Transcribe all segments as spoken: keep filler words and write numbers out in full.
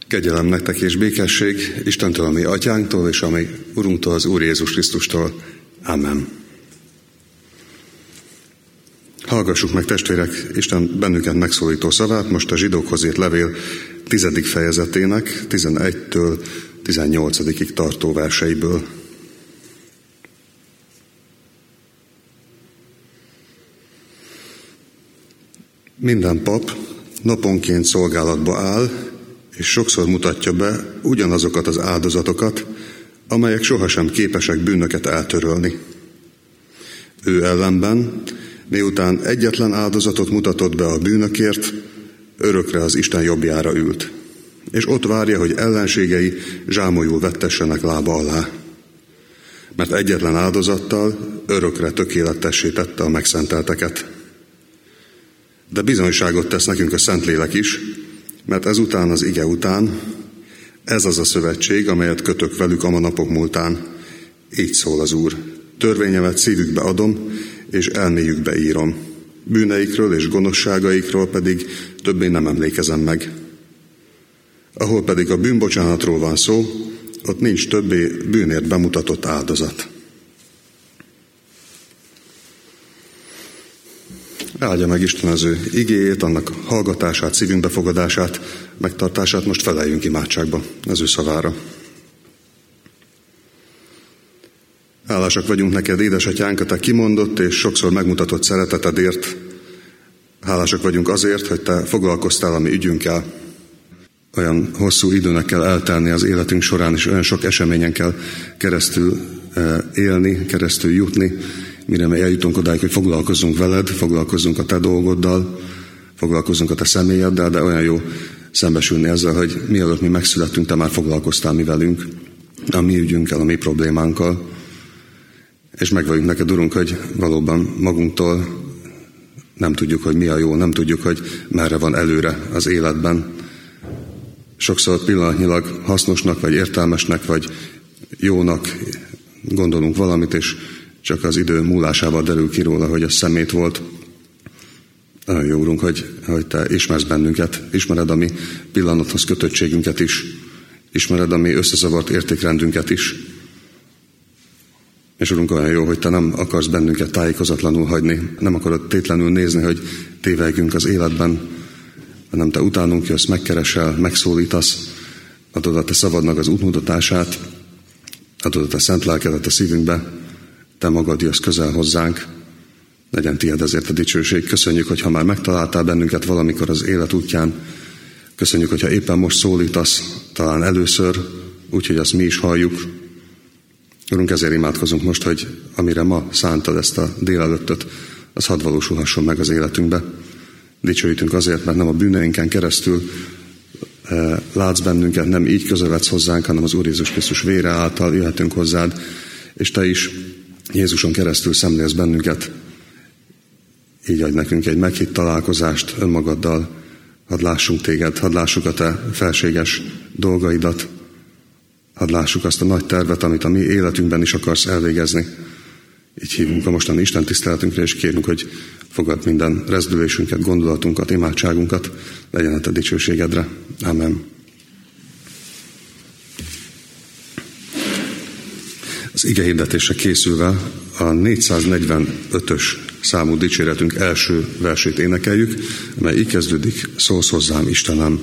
Kegyelem nektek és békesség Istentől, a mi atyánktól, és a mi Urunktól, az Úr Jézus Krisztustól. Amen. Hallgassuk meg, testvérek, Isten bennünket megszólító szavát, most a zsidókhoz írt levél tizedik fejezetének, tizenegytől tizennyolcadikig tartó verseiből. Minden pap naponként szolgálatba áll, és sokszor mutatja be ugyanazokat az áldozatokat, amelyek sohasem képesek bűnöket eltörölni. Ő ellenben, miután egyetlen áldozatot mutatott be a bűnökért, örökre az Isten jobbjára ült, és ott várja, hogy ellenségei zsámolyul vettessenek lába alá. Mert egyetlen áldozattal örökre tökéletessé tette a megszentelteket. De bizonyságot tesz nekünk a Szentlélek is, mert ezután az ige után, ez az a szövetség, amelyet kötök velük a napok múltán. Így szól az Úr: törvényemet szívükbe adom, és elméjükbe írom. Bűneikről és gonoszságaikról pedig többé nem emlékezem meg. Ahol pedig a bűnbocsánatról van szó, ott nincs többé bűnért bemutatott áldozat. Áldja meg Isten az ő igéjét, annak hallgatását, szívünk befogadását, megtartását. Most feleljünk imádságba az ő szavára. Hálásak vagyunk neked, édesatyánk, a te kimondott és sokszor megmutatott szeretetedért. Hálásak vagyunk azért, hogy te foglalkoztál a mi ügyünkkel. Olyan hosszú időnek kell eltelni az életünk során, és olyan sok eseményen kell keresztül élni, keresztül jutni, mire mi eljutunk odáig, hogy foglalkozzunk veled, foglalkozzunk a te dolgoddal, foglalkozzunk a te személyeddel, de olyan jó szembesülni ezzel, hogy mielőtt mi megszülettünk, te már foglalkoztál mi velünk, a mi ügyünkkel, a mi problémánkkal. És megvalljuk neked, Urunk, hogy valóban magunktól nem tudjuk, hogy mi a jó, nem tudjuk, hogy merre van előre az életben. Sokszor pillanatnyilag hasznosnak, vagy értelmesnek, vagy jónak gondolunk valamit, és csak az idő múlásával derül ki róla, hogy a szemét volt. Nagyon jó, Urunk, hogy, hogy te ismersz bennünket, ismered a mi pillanathoz kötöttségünket is, ismered a mi összezavart értékrendünket is. És Urunk, olyan jó, hogy te nem akarsz bennünket tájékozatlanul hagyni, nem akarod tétlenül nézni, hogy tévejgünk az életben, hanem te utánunk jössz, megkeresel, megszólítasz, adod a te szabadnak az útmutatását, adod a te szent lelkedet a szívünkbe, te magad jössz közel hozzánk, legyen tiéd ezért a dicsőség. Köszönjük, hogyha már megtaláltál bennünket valamikor az élet útján, köszönjük, hogyha éppen most szólítasz, talán először, úgyhogy azt mi is halljuk. Urunk, ezért imádkozunk most, hogy amire ma szántad ezt a délelőttöt, az hadd valósulhasson meg az életünkbe. Dicsőítünk azért, mert nem a bűneinken keresztül e, látsz bennünket, nem így közeledsz hozzánk, hanem az Úr Jézus Krisztus vére által jöhetünk hozzád, és te is Jézuson keresztül szemlélsz bennünket. Így adj nekünk egy meghitt találkozást önmagaddal, hadd lássunk téged, hadd lássuk a te felséges dolgaidat, hadd lássuk azt a nagy tervet, amit a mi életünkben is akarsz elvégezni. Így hívunk a mostani Isten tiszteletünkre, és kérünk, hogy fogadd minden rezdülésünket, gondolatunkat, imádságunkat, legyen a te dicsőségedre. Amen. Az ige hirdetésre készülve a négyszáznegyvenötös számú dicséretünk első versét énekeljük, mely így kezdődik: szólsz hozzám, Istenem.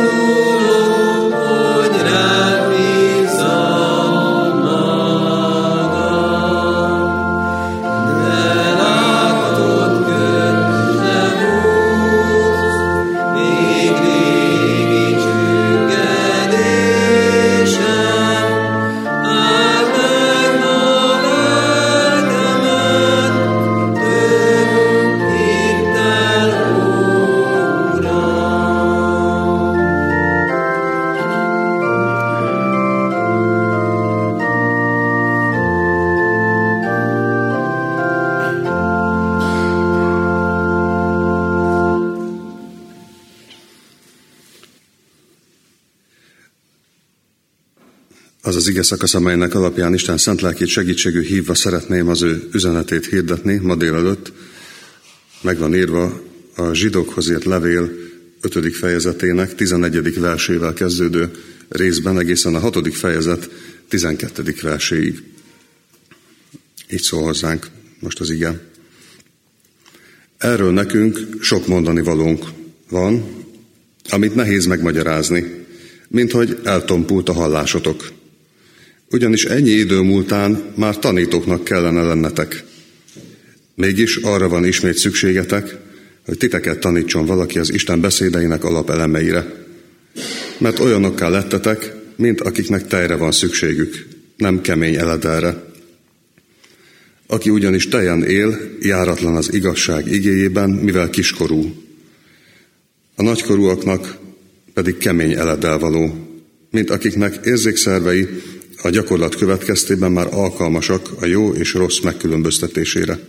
Oh az ige szakasz, amelynek alapján Isten szent lelkét segítségül hívva szeretném az ő üzenetét hirdetni ma délelőtt. Meg van írva a zsidókhoz írt levél ötödik fejezetének tizennegyedik versével kezdődő részben egészen a hatodik fejezet tizenkettedik verséig. Így szól hozzánk most az ige. Erről nekünk sok mondani valónk van, amit nehéz megmagyarázni, mint hogy eltompult a hallásotok. Ugyanis ennyi idő múltán már tanítóknak kellene lennetek. Mégis arra van ismét szükségetek, hogy titeket tanítson valaki az Isten beszédeinek alapelemeire. Mert olyanokká lettetek, mint akiknek tejre van szükségük, nem kemény eledelre. Aki ugyanis tejen él, járatlan az igazság igéjében, mivel kiskorú. A nagykorúaknak pedig kemény eledel való, mint akiknek érzékszervei a gyakorlat következtében már alkalmasak a jó és rossz megkülönböztetésére.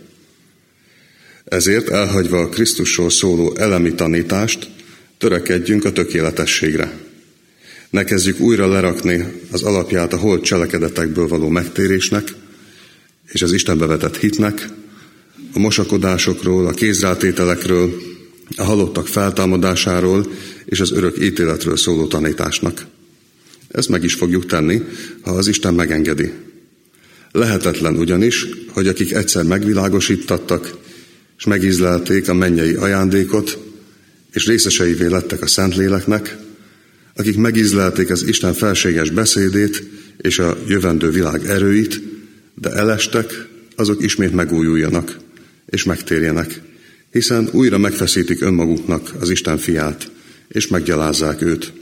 Ezért elhagyva a Krisztusról szóló elemi tanítást, törekedjünk a tökéletességre. Ne kezdjük újra lerakni az alapját a holt cselekedetekből való megtérésnek, és az Istenbe vetett hitnek, a mosakodásokról, a kézrátételekről, a halottak feltámadásáról és az örök ítéletről szóló tanításnak. Ezt meg is fogjuk tenni, ha az Isten megengedi. Lehetetlen ugyanis, hogy akik egyszer megvilágosítattak, és megízlelték a mennyei ajándékot, és részeseivé lettek a Szentléleknek, akik megízlelték az Isten felséges beszédét és a jövendő világ erőit, de elestek, azok ismét megújuljanak, és megtérjenek, hiszen újra megfeszítik önmaguknak az Isten fiát, és meggyalázzák őt.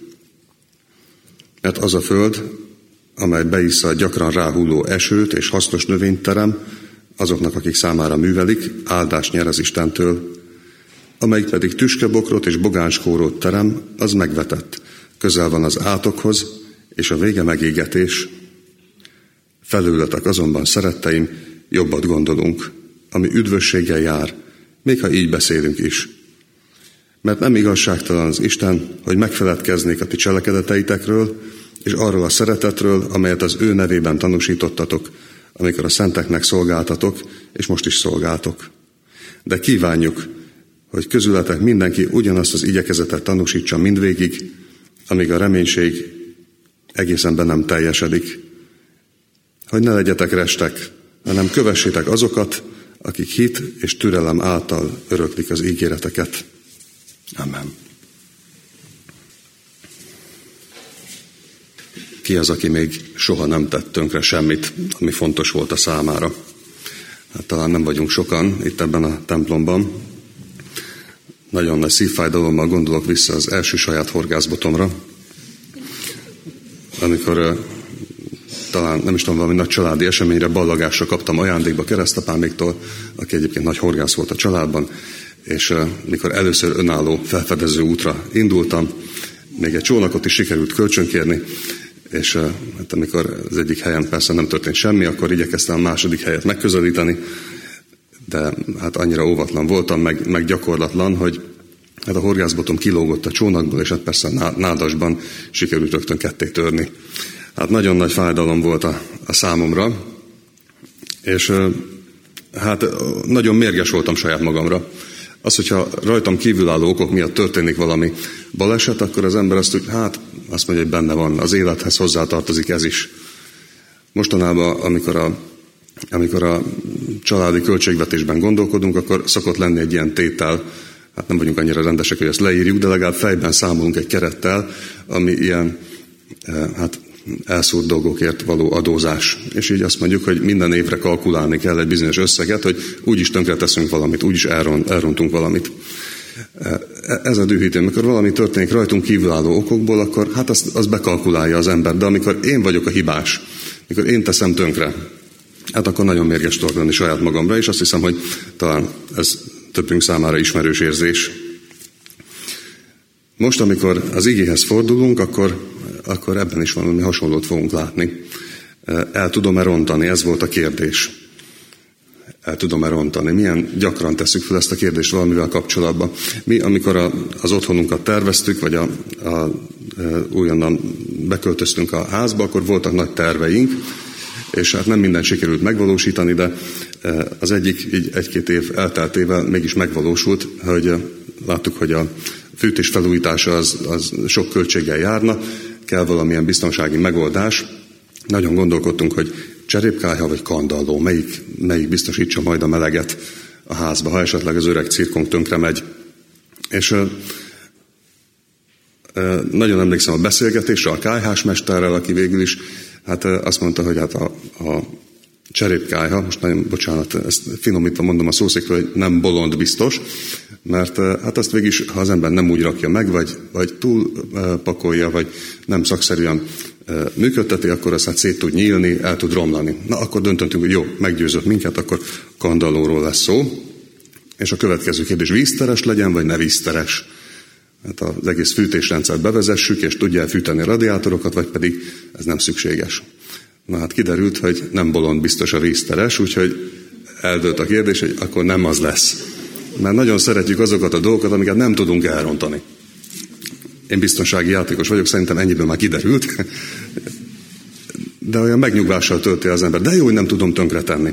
Mert az a föld, amely beissza a gyakran ráhulló esőt és hasznos növényt terem, azoknak, akik számára művelik, áldást nyer az Istentől, amelyik pedig tüskebokrot és bogánskórót terem, az megvetett, közel van az átokhoz, és a vége megégetés. Felőletek azonban, szeretteim, jobbat gondolunk, ami üdvösséggel jár, még ha így beszélünk is. Mert nem igazságtalan az Isten, hogy megfeledkeznék a ti cselekedeteitekről, és arról a szeretetről, amelyet az ő nevében tanúsítottatok, amikor a szenteknek szolgáltatok, és most is szolgáltok. De kívánjuk, hogy közületek mindenki ugyanazt az igyekezetet tanúsítsa mindvégig, amíg a reménység egészen be nem teljesedik. Hogy ne legyetek restek, hanem kövessétek azokat, akik hit és türelem által öröklik az ígéreteket. Amen. Ki az, aki még soha nem tett tönkre semmit, ami fontos volt a számára? Hát talán nem vagyunk sokan itt ebben a templomban. Nagyon nagy szívfájdalommal gondolok vissza az első saját horgászbotomra, amikor uh, talán, nem is tudom, valami nagy családi eseményre, ballagásra kaptam ajándékba keresztapáméktól, aki egyébként nagy horgász volt a családban, és uh, mikor először önálló felfedező útra indultam, még egy csónakot is sikerült kölcsönkérni, és uh, hát amikor az egyik helyen persze nem történt semmi, akkor igyekeztem a második helyet megközelíteni, de hát annyira óvatlan voltam, meg, meg gyakorlatlan, hogy hát a horgászbotom kilógott a csónakból, és hát persze a nádasban sikerült rögtön ketté törni. Hát nagyon nagy fájdalom volt a, a számomra, és hát nagyon mérges voltam saját magamra. Az, hogyha rajtam kívülálló okok miatt történik valami baleset, akkor az ember azt úgy, hát azt mondja, hogy benne van, az élethez hozzátartozik ez is. Mostanában, amikor a, amikor a családi költségvetésben gondolkodunk, akkor szokott lenni egy ilyen tétel, hát nem vagyunk annyira rendesek, hogy ezt leírjuk, de legalább fejben számolunk egy kerettel, ami ilyen, hát elszúrt dolgokért való adózás. És így azt mondjuk, hogy minden évre kalkulálni kell egy bizonyos összeget, hogy úgyis tönkre teszünk valamit, úgyis elront, elrontunk valamit. Ez a dühítő, amikor valami történik rajtunk kívülálló okokból, akkor hát azt, azt bekalkulálja az ember, de amikor én vagyok a hibás, amikor én teszem tönkre, hát akkor nagyon mérges tudok lenni saját magamra, és azt hiszem, hogy talán ez többünk számára ismerős érzés. Most, amikor az igéhez fordulunk, akkor, akkor ebben is valami hasonlót fogunk látni. El tudom-e rontani? Ez volt a kérdés. El tudom-e rontani? Milyen gyakran tesszük fel ezt a kérdést valamivel kapcsolatban? Mi, amikor a, az otthonunkat terveztük, vagy a, a újonnan beköltöztünk a házba, akkor voltak nagy terveink, és hát nem mindent sikerült megvalósítani, de az egyik így egy-két év elteltével mégis megvalósult, hogy láttuk, hogy a fűtés felújítása az, az sok költséggel járna, kell valamilyen biztonsági megoldás. Nagyon gondolkodtunk, hogy cserépkályha vagy kandalló, melyik, melyik biztosítsa majd a meleget a házba, ha esetleg az öreg cirkunk tönkre megy. És nagyon emlékszem a beszélgetésre a kályhásmesterrel, aki végül is hát azt mondta, hogy hát a, a cserépkályha, most nagyon bocsánat, ezt finomítva mondom a szószékről, hogy nem bolond biztos, mert hát azt végig is, ha az ember nem úgy rakja meg, vagy, vagy túl pakolja, vagy nem szakszerűen működteti, akkor azt hát szét tud nyílni, el tud romlani. Na, akkor döntöttünk, hogy jó, meggyőzött minket, akkor kandallóról lesz szó. És a következő kérdés, vízteres legyen, vagy ne vízteres? Hát az egész fűtésrendszert bevezessük, és tudja fűteni a radiátorokat, vagy pedig ez nem szükséges. Na hát kiderült, hogy nem bolond biztos a vízteres, úgyhogy eldőlt a kérdés, hogy akkor nem az lesz. Mert nagyon szeretjük azokat a dolgokat, amiket nem tudunk elrontani. Én biztonsági játékos vagyok, szerintem ennyiből már kiderült. De olyan megnyugvással tölti az ember. De jó, hogy nem tudom tönkretenni.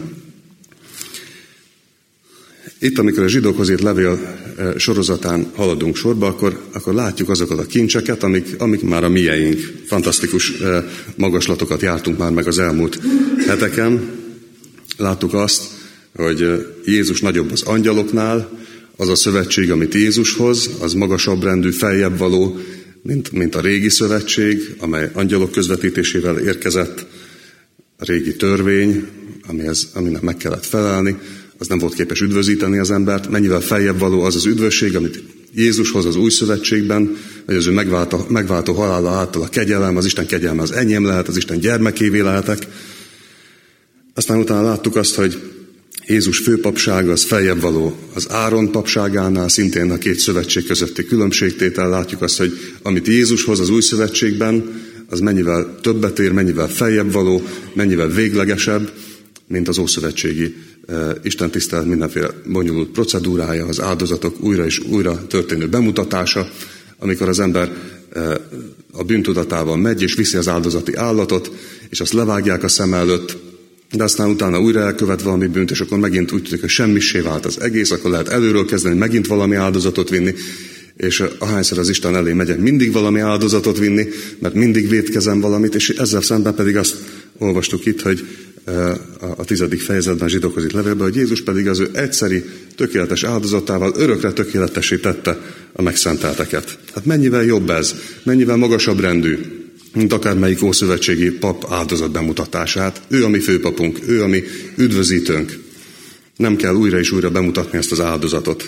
Itt, amikor a zsidókhoz írt levél sorozatán haladunk sorba, akkor, akkor látjuk azokat a kincseket, amik, amik már a mieink. Fantasztikus magaslatokat jártunk már meg az elmúlt heteken. Láttuk azt, hogy Jézus nagyobb az angyaloknál, az a szövetség, amit Jézus hoz, az magasabb rendű, feljebb való, mint, mint a régi szövetség, amely angyalok közvetítésével érkezett, a régi törvény, amihez, aminek meg kellett felelni, az nem volt képes üdvözíteni az embert. Mennyivel feljebb való az az üdvösség, amit Jézus hoz az új szövetségben, vagy az ő megváltó, megváltó halála által a kegyelem, az Isten kegyelme az enyém lehet, az Isten gyermekévé lehetek. Aztán utána láttuk azt, hogy Jézus főpapsága az feljebb való az Áron papságánál, szintén a két szövetség közötti különbségtétel. Látjuk azt, hogy amit Jézus hoz az új szövetségben, az mennyivel többet ér, mennyivel feljebb való, mennyivel véglegesebb, mint az ószövetségi uh, Isten tisztelet mindenféle bonyolult procedúrája, az áldozatok újra és újra történő bemutatása, amikor az ember uh, a bűntudatával megy és viszi az áldozati állatot, és azt levágják a szem előtt, de aztán utána újra elkövet valami bűnt, és akkor megint úgy tűnik, hogy semmissé vált az egész, akkor lehet előről kezdeni, megint valami áldozatot vinni, és ahányszor az Isten elé megyek, mindig valami áldozatot vinni, mert mindig vétkezem valamit, és ezzel szemben pedig azt olvastuk itt, hogy a tizedik fejezetben a zsidókhoz írt levélben, hogy Jézus pedig az ő egyszeri, tökéletes áldozatával örökre tökéletesítette a megszentelteket. Hát mennyivel jobb ez, mennyivel magasabb rendű, mint akármelyik ószövetségi pap áldozat bemutatását. Ő a mi főpapunk, ő a mi üdvözítőnk. Nem kell újra és újra bemutatni ezt az áldozatot.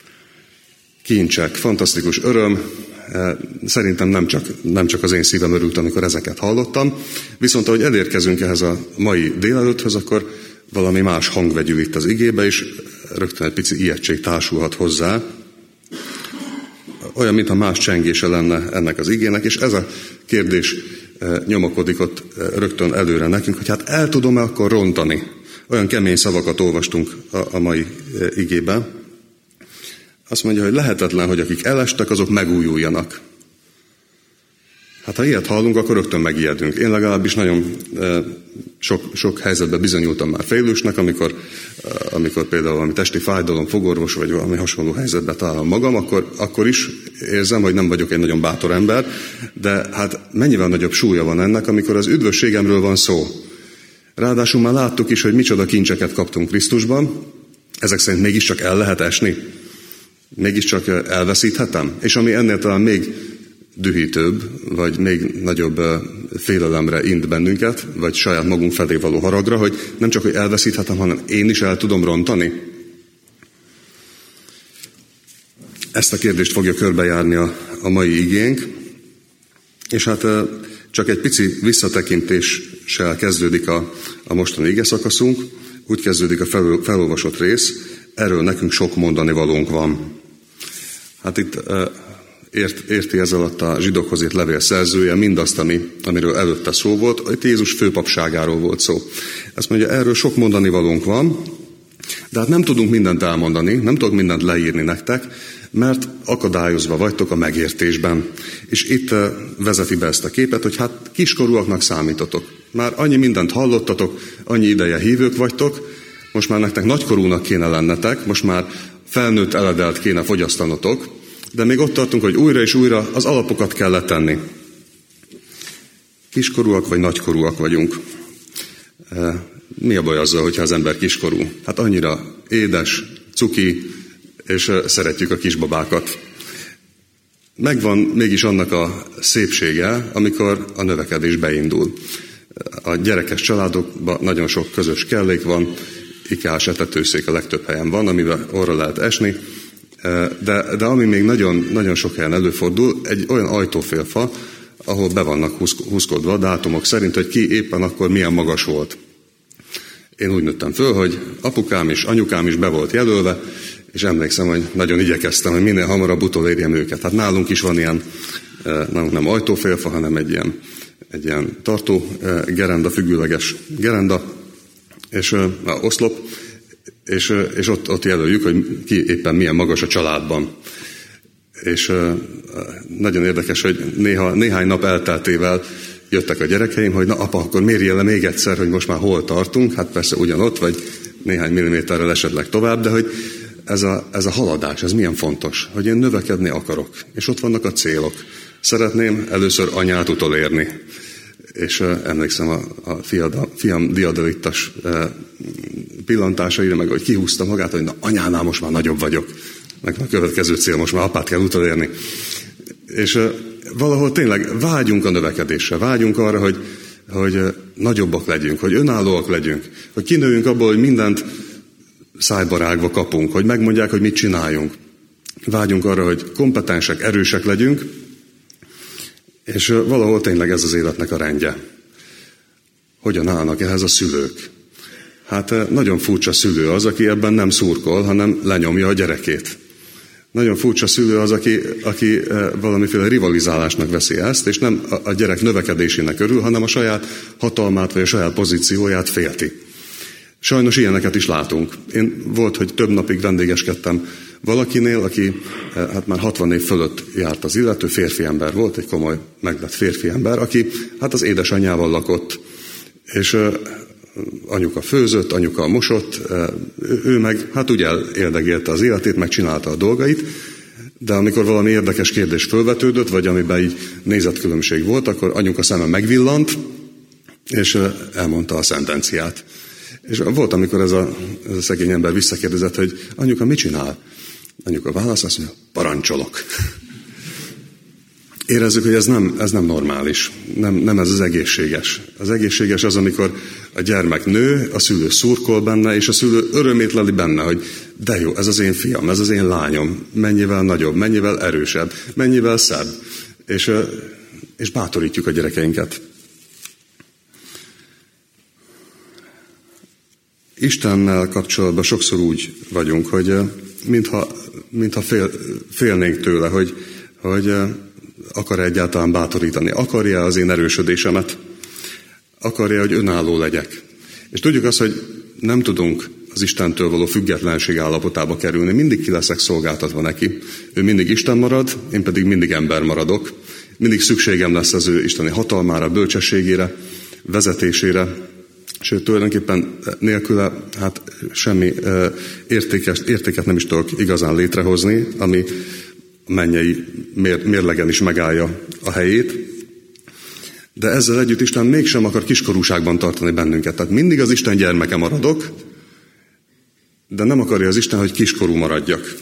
Kincsek, fantasztikus öröm. Szerintem nem csak, nem csak az én szívem örült, amikor ezeket hallottam. Viszont ahogy elérkezünk ehhez a mai délelőtthöz, akkor valami más hang vegyül itt az igébe, és rögtön egy pici ijegység társulhat hozzá. Olyan, mintha más csengése lenne ennek az igének, és ez a kérdés nyomakodik ott rögtön előre nekünk, hogy hát el tudom-e akkor rontani? Olyan kemény szavakat olvastunk a, a mai igében. Azt mondja, hogy lehetetlen, hogy akik elestek, azok megújuljanak. Hát ha ilyet hallunk, akkor rögtön megijedünk. Én legalábbis nagyon sok, sok helyzetben bizonyultam már félősnek, amikor, amikor például valami testi fájdalom, fogorvos vagy valami hasonló helyzetben találom magam, akkor, akkor is érzem, hogy nem vagyok egy nagyon bátor ember, de hát mennyivel nagyobb súlya van ennek, amikor az üdvösségemről van szó. Ráadásul már láttuk is, hogy micsoda kincseket kaptunk Krisztusban, ezek szerint mégiscsak el lehet esni. Mégiscsak elveszíthetem? És ami ennél talán még dühítőbb, vagy még nagyobb félelemre int bennünket, vagy saját magunk felé való haragra, hogy nem csak, hogy elveszíthetem, hanem én is el tudom rontani. Ezt a kérdést fogja körbejárni a, a mai igénk, és hát csak egy pici visszatekintéssel kezdődik a, a mostani igeszakaszunk, úgy kezdődik a fel, felolvasott rész, erről nekünk sok mondani valónk van. Hát itt ért, érti ez alatt a zsidókhoz írt levél szerzője mindazt, ami, amiről előtte szó volt, itt Jézus főpapságáról volt szó. Ezt mondja, erről sok mondani valónk van, de hát nem tudunk mindent elmondani, nem tudok mindent leírni nektek, mert akadályozva vagytok a megértésben. És itt vezeti be ezt a képet, hogy hát kiskorúaknak számítotok. Már annyi mindent hallottatok, annyi ideje hívők vagytok, most már nektek nagykorúnak kéne lennetek, most már felnőtt eledelt kéne fogyasztanotok, de még ott tartunk, hogy újra és újra az alapokat kell letenni. Kiskorúak vagy nagykorúak vagyunk. Mi a baj azzal, hogyha az ember kiskorú? Hát annyira édes, cuki, és szeretjük a kisbabákat. Megvan mégis annak a szépsége, amikor a növekedés beindul. A gyerekes családokban nagyon sok közös kellék van, ikás etetőszék a legtöbb helyen van, amiben orra lehet esni, de, de ami még nagyon, nagyon sok helyen előfordul, egy olyan ajtófélfa, ahol be vannak húzkodva dátumok szerint, hogy ki éppen akkor milyen magas volt. Én úgy nőttem föl, hogy apukám is, anyukám is be volt jelölve, és emlékszem, hogy nagyon igyekeztem, hogy minél hamarabb utolérjem őket. Hát nálunk is van ilyen, nálunk nem ajtófélfa, hanem egy ilyen, egy ilyen tartó gerenda, függőleges gerenda, és uh, oszlop, és, uh, és ott, ott jelöljük, hogy ki éppen milyen magas a családban. És uh, nagyon érdekes, hogy néha, néhány nap elteltével jöttek a gyerekeim, hogy na apa, akkor mérje le még egyszer, hogy most már hol tartunk, hát persze ugyanott, vagy néhány milliméterrel esetleg tovább, de hogy ez a, ez a haladás, ez milyen fontos, hogy én növekedni akarok, és ott vannak a célok. Szeretném először anyát utolérni. És uh, emlékszem a, a fiada, fiam diadalittas uh, pillantásaira, meg hogy kihúzta magát, hogy na anyánál most már nagyobb vagyok. Meg a következő cél, most már apát kell utolérni. És uh, valahol tényleg vágyunk a növekedésre, vágyunk arra, hogy, hogy uh, nagyobbak legyünk, hogy önállóak legyünk, hogy kinőjünk abból, hogy mindent szájbarágva kapunk, hogy megmondják, hogy mit csináljunk. Vágyunk arra, hogy kompetensek, erősek legyünk, és valahol tényleg ez az életnek a rendje. Hogyan állnak ehhez a szülők? Hát nagyon furcsa szülő az, aki ebben nem szurkol, hanem lenyomja a gyerekét. Nagyon furcsa szülő az, aki, aki valamiféle rivalizálásnak veszi ezt, és nem a gyerek növekedésének örül, hanem a saját hatalmát vagy a saját pozícióját félti. Sajnos ilyeneket is látunk. Én volt, hogy több napig vendégeskedtem valakinél, aki hát már hatvan év fölött járt az illető, férfi ember volt, egy komoly meglett férfi ember, aki hát az édesanyjával lakott, és anyuka főzött, anyuka mosott, ő meg hát úgy eléldegélte az életét, megcsinálta a dolgait, de amikor valami érdekes kérdés fölvetődött, vagy amiben így nézetkülönbség volt, akkor anyuka szeme megvillant, és elmondta a szentenciát. És volt, amikor ez a, ez a szegény ember visszakérdezett, hogy anyuka, mit csinál? Anyuka válasz, azt mondja, parancsolok. Érezzük, hogy ez nem, ez nem normális, nem, nem ez az egészséges. Az egészséges az, amikor a gyermek nő, a szülő szurkol benne, és a szülő örömét leli benne, hogy de jó, ez az én fiam, ez az én lányom, mennyivel nagyobb, mennyivel erősebb, mennyivel szebb. És, és bátorítjuk a gyerekeinket. Istennel kapcsolatban sokszor úgy vagyunk, hogy mintha, mintha fél, félnénk tőle, hogy, hogy akar egyáltalán bátorítani, akarja az én erősödésemet, akarja, hogy önálló legyek. És tudjuk azt, hogy nem tudunk az Istentől való függetlenség állapotába kerülni. Mindig ki leszek szolgáltatva neki. Ő mindig Isten marad, én pedig mindig ember maradok. Mindig szükségem lesz az ő isteni hatalmára, bölcsességére, vezetésére, sőt, tulajdonképpen nélküle hát semmi értékes, értéket nem is tudok igazán létrehozni, ami mennyei mér, mérlegen is megállja a helyét. De ezzel együtt Isten mégsem akar kiskorúságban tartani bennünket. Tehát mindig az Isten gyermeke maradok, de nem akarja az Isten, hogy kiskorú maradjak.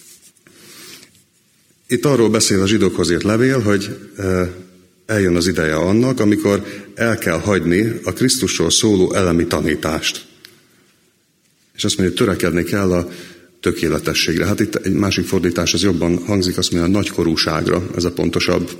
Itt arról beszél a zsidókhoz írt levél, hogy eljön az ideje annak, amikor el kell hagyni a Krisztusról szóló elemi tanítást. És azt mondja, hogy törekedni kell a tökéletességre. Hát itt egy másik fordítás, az jobban hangzik, azt mondja, a nagykorúságra, ez a pontosabb.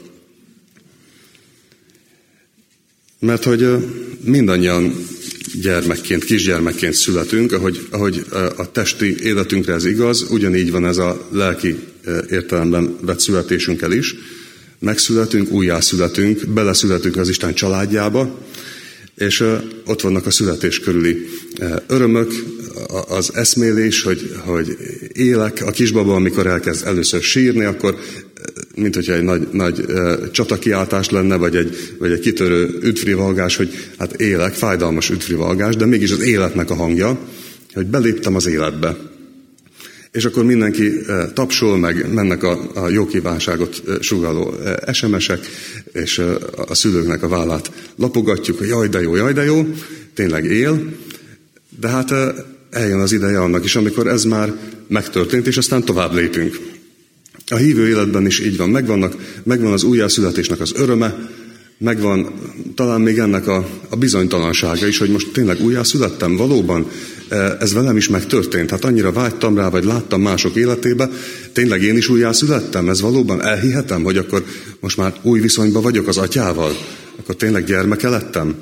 Mert hogy mindannyian gyermekként, kisgyermekként születünk, ahogy, ahogy a testi életünkre ez igaz, ugyanígy van ez a lelki értelemben vett születésünkkel is. Megszületünk, újjászületünk, beleszületünk az Isten családjába, És uh, ott vannak a születés körüli uh, örömök, az eszmélés, hogy, hogy élek. A kisbaba, amikor elkezd először sírni, akkor mint hogyha egy nagy, nagy uh, csatakiáltás lenne, vagy egy, vagy egy kitörő üdvrivalgás, hogy hát élek, fájdalmas üdvrivalgás, de mégis az életnek a hangja, hogy beléptem az életbe. És akkor mindenki uh, tapsol, meg mennek a, a jó kívánságot uh, sugalló uh, es em esek, és uh, a szülőknek a vállát lapogatjuk, hogy jaj de jó, jaj de jó, tényleg él, de hát uh, eljön az ideje annak is, amikor ez már megtörtént, és aztán tovább lépünk. A hívő életben is így van, megvannak, megvan az újjászületésnek az öröme, megvan talán még ennek a, a bizonytalansága is, hogy most tényleg újjászülettem, valóban ez velem is megtörtént. Hát annyira vágytam rá, vagy láttam mások életébe, tényleg én is újjászülettem, ez valóban elhihetem, hogy akkor most már új viszonyban vagyok az atyával, akkor tényleg gyermeke lettem.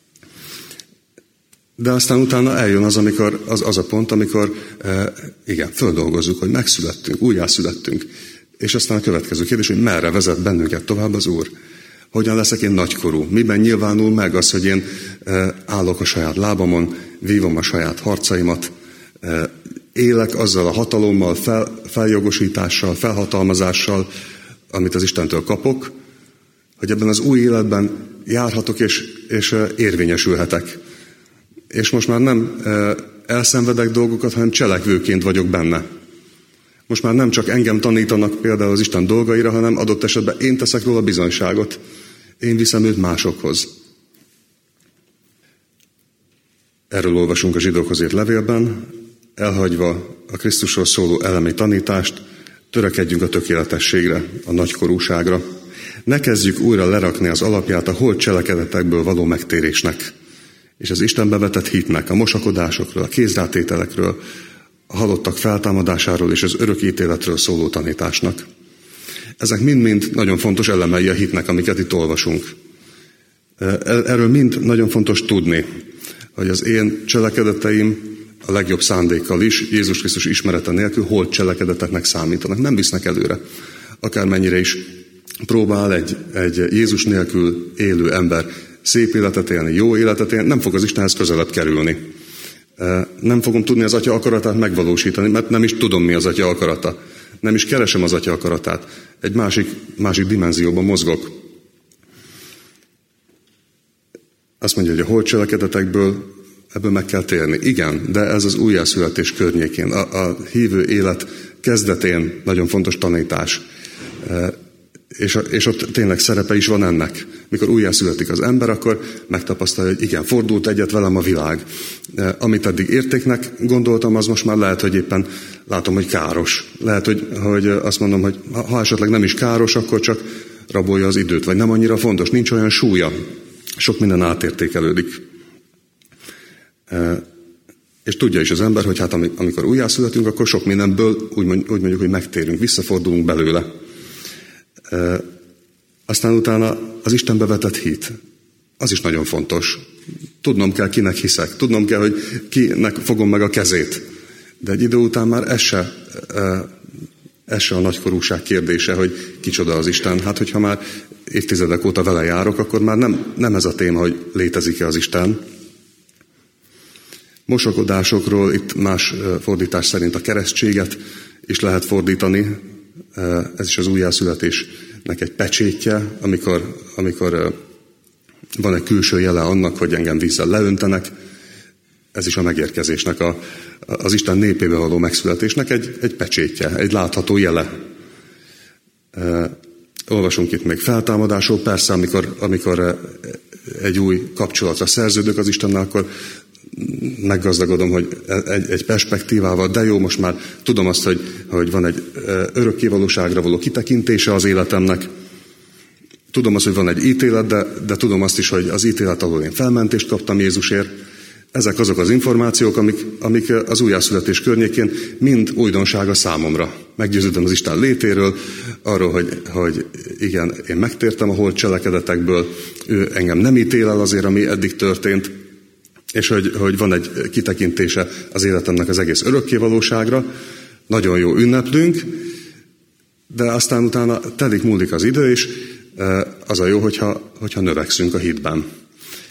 De aztán utána eljön az, amikor, az, az a pont, amikor e, igen, földolgozzuk, hogy megszülettünk, újjászülettünk. És aztán a következő kérdés, hogy merre vezet bennünket tovább az Úr? Hogyan leszek én nagykorú? Miben nyilvánul meg az, hogy én e, állok a saját lábamon, vívom a saját harcaimat, e, élek azzal a hatalommal, fel, feljogosítással, felhatalmazással, amit az Istentől kapok, hogy ebben az új életben járhatok és, és érvényesülhetek. És most már nem elszenvedek dolgokat, hanem cselekvőként vagyok benne. Most már nem csak engem tanítanak például az Isten dolgaira, hanem adott esetben én teszek róla bizonyságot. Én viszem őt másokhoz. Erről olvasunk a zsidókhoz írt levélben, elhagyva a Krisztusról szóló elemi tanítást, törekedjünk a tökéletességre, a nagykorúságra. Ne kezdjük újra lerakni az alapját a holt cselekedetekből való megtérésnek, és az Istenbe vetett hitnek, a mosakodásokról, a kézrátételekről, a halottak feltámadásáról és az örök ítéletről szóló tanításnak. Ezek mind-mind nagyon fontos elemei a hitnek, amiket itt olvasunk. Erről mind nagyon fontos tudni, hogy az én cselekedeteim a legjobb szándékkal is, Jézus Krisztus ismerete nélkül holt cselekedeteknek számítanak, nem visznek előre. Akármennyire is próbál egy, egy Jézus nélkül élő ember szép életet élni, jó életet élni, nem fog az Istenhez közelebb kerülni. Nem fogom tudni az Atya akaratát megvalósítani, mert nem is tudom, mi az Atya akarata. Nem is keresem az Atya akaratát. Egy másik, másik dimenzióban mozgok. Azt mondja, hogy a holt cselekedetekből ebből meg kell térni. Igen, de ez az újjászületés környékén, a, a hívő élet kezdetén nagyon fontos tanítás. És, és ott tényleg szerepe is van ennek. Mikor újjászületik az ember, akkor megtapasztalja, hogy igen, fordult egyet velem a világ. Amit eddig értéknek gondoltam, az most már lehet, hogy éppen látom, hogy káros. Lehet, hogy, hogy azt mondom, hogy ha esetleg nem is káros, akkor csak rabolja az időt, vagy nem annyira fontos, nincs olyan súlya. Sok minden átértékelődik. És tudja is az ember, hogy hát amikor újjászületünk, akkor sok mindenből úgy mondjuk, hogy megtérünk, visszafordulunk belőle. Aztán utána az Istenbe vetett hit. Az is nagyon fontos. Tudnom kell, kinek hiszek. Tudnom kell, hogy kinek fogom meg a kezét. De egy idő után már ez se, ez se a nagykorúság kérdése, hogy kicsoda az Isten. Hát, hogyha már évtizedek óta vele járok, akkor már nem, nem ez a téma, hogy létezik-e az Isten. Mosakodásokról itt más fordítás szerint a keresztséget is lehet fordítani. Ez is az újjászületésnek egy pecsétje, amikor, amikor van egy külső jele annak, hogy engem vízzel leöntenek. Ez is a megérkezésnek, a, az Isten népébe való megszületésnek egy, egy pecsétje, egy látható jele. Olvasunk itt még feltámadásról, persze, amikor, amikor egy új kapcsolatra szerződök az Istennel, akkor meggazdagodom, hogy egy, egy perspektívával, de jó, most már tudom azt, hogy, hogy van egy örökkévalóságra való kitekintése az életemnek. Tudom azt, hogy van egy ítélet, de, de tudom azt is, hogy az ítélet alól én felmentést kaptam Jézusért. Ezek azok az információk, amik, amik az újjászületés környékén mind újdonsága számomra. Meggyőződöm az Isten létéről, arról, hogy, hogy igen, én megtértem a holt cselekedetekből, ő engem nem ítél el azért, ami eddig történt, és hogy, hogy van egy kitekintése az életemnek az egész örökkévalóságra. Nagyon jó, ünneplünk, de aztán utána telik, múlik az idő, és az a jó, hogyha, hogyha növekszünk a hitben.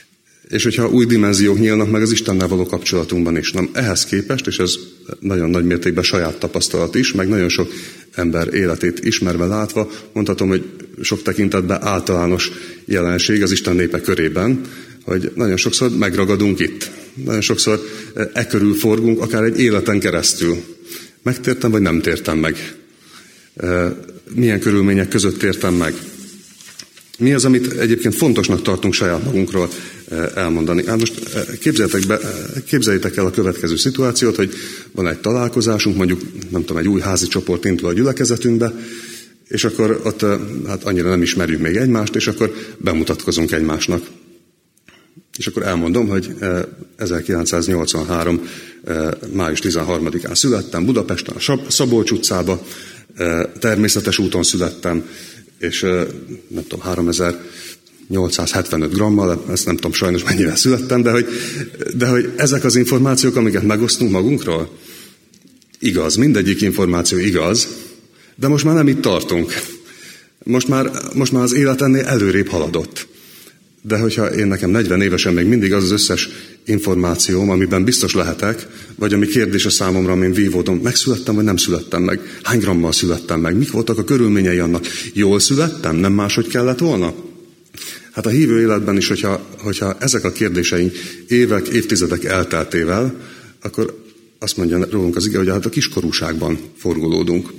És hogyha új dimenziók nyílnak meg az Istennel való kapcsolatunkban is. Na, ehhez képest, és ez nagyon nagy mértékben saját tapasztalat is, meg nagyon sok ember életét ismerve látva, mondhatom, hogy sok tekintetben általános jelenség az Isten népe körében, hogy nagyon sokszor megragadunk itt. Nagyon sokszor e körül forgunk, akár egy életen keresztül. Megtértem, vagy nem tértem meg? Milyen körülmények között tértem meg? Mi az, amit egyébként fontosnak tartunk saját magunkról elmondani? Hát most képzeljétek, be, képzeljétek el a következő szituációt, hogy van egy találkozásunk, mondjuk nem tudom, egy új házi csoport indul a gyülekezetünkbe, és akkor ott hát annyira nem ismerjük még egymást, és akkor bemutatkozunk egymásnak. És akkor elmondom, hogy ezerkilencszáznyolcvanhárom. május tizenharmadikán születtem Budapesten, a Szabolcs utcába, természetes úton születtem, és nem tudom, háromezer-nyolcszázhetvenöt grammal, ezt nem tudom sajnos mennyivel születtem, de hogy, de hogy ezek az információk, amiket megosztunk magunkról, igaz, mindegyik információ igaz, de most már nem itt tartunk. Most már, most már az élet ennél előrébb haladott. De hogyha én nekem negyven évesen még mindig az az összes információm, amiben biztos lehetek, vagy ami kérdés a számomra, amin vívódom, megszülettem, vagy nem születtem meg? Hány grammal születtem meg? Mik voltak a körülményei annak? Jól születtem? Nem máshogy kellett volna? Hát a hívő életben is, hogyha, hogyha ezek a kérdéseink évek, évtizedek elteltével, akkor azt mondja rólunk az ige, hogy hát a kiskorúságban forgolódunk.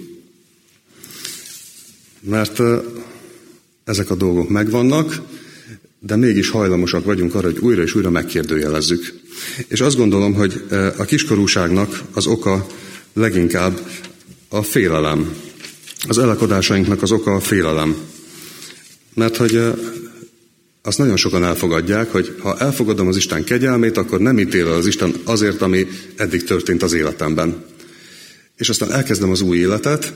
Mert ezek a dolgok megvannak, de mégis hajlamosak vagyunk arra, hogy újra és újra megkérdőjelezzük. És azt gondolom, hogy a kiskorúságnak az oka leginkább a félelem. Az elakadásainknak az oka a félelem. Mert hogy azt nagyon sokan elfogadják, hogy ha elfogadom az Isten kegyelmét, akkor nem ítél az Isten azért, ami eddig történt az életemben. És aztán elkezdem az új életet.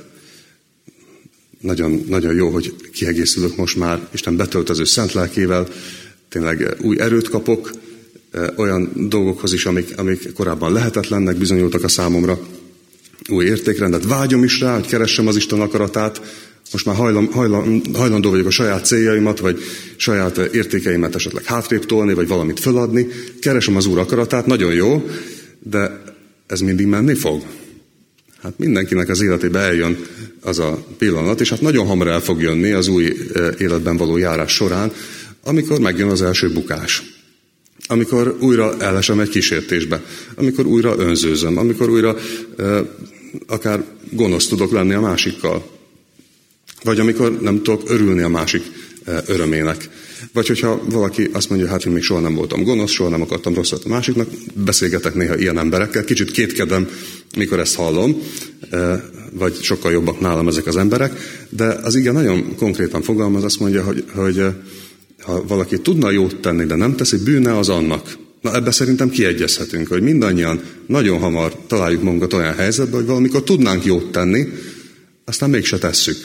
Nagyon, nagyon jó, hogy kiegészülök most már Isten betöltöző szent lelkével, tényleg új erőt kapok, olyan dolgokhoz is, amik, amik korábban lehetetlennek bizonyultak a számomra, új értékrendet. Vágyom is rá, hogy keressem az Isten akaratát, most már hajlam, hajlam, hajlandó vagyok a saját céljaimat, vagy saját értékeimet esetleg hátrébb tolni, vagy valamit föladni. Keresem az Úr akaratát, nagyon jó, de ez mindig menni fog. Hát mindenkinek az életébe eljön az a pillanat, és hát nagyon hamar el fog jönni az új életben való járás során, amikor megjön az első bukás. Amikor újra elesem egy kísértésbe, amikor újra önzőzöm, amikor újra e, akár gonosz tudok lenni a másikkal, vagy amikor nem tudok örülni a másik e, örömének. Vagy hogyha valaki azt mondja, hát én még soha nem voltam gonosz, soha nem akartam rosszat a másiknak, beszélgetek néha ilyen emberekkel, kicsit kétkedem, mikor ezt hallom, vagy sokkal jobbak nálam ezek az emberek, de az ige nagyon konkrétan fogalmaz, azt mondja, hogy, hogy ha valaki tudna jót tenni, de nem teszi, bűne az annak. Na ebbe szerintem kiegyezhetünk, hogy mindannyian nagyon hamar találjuk magunkat olyan helyzetben, hogy valamikor tudnánk jót tenni, aztán mégse tesszük.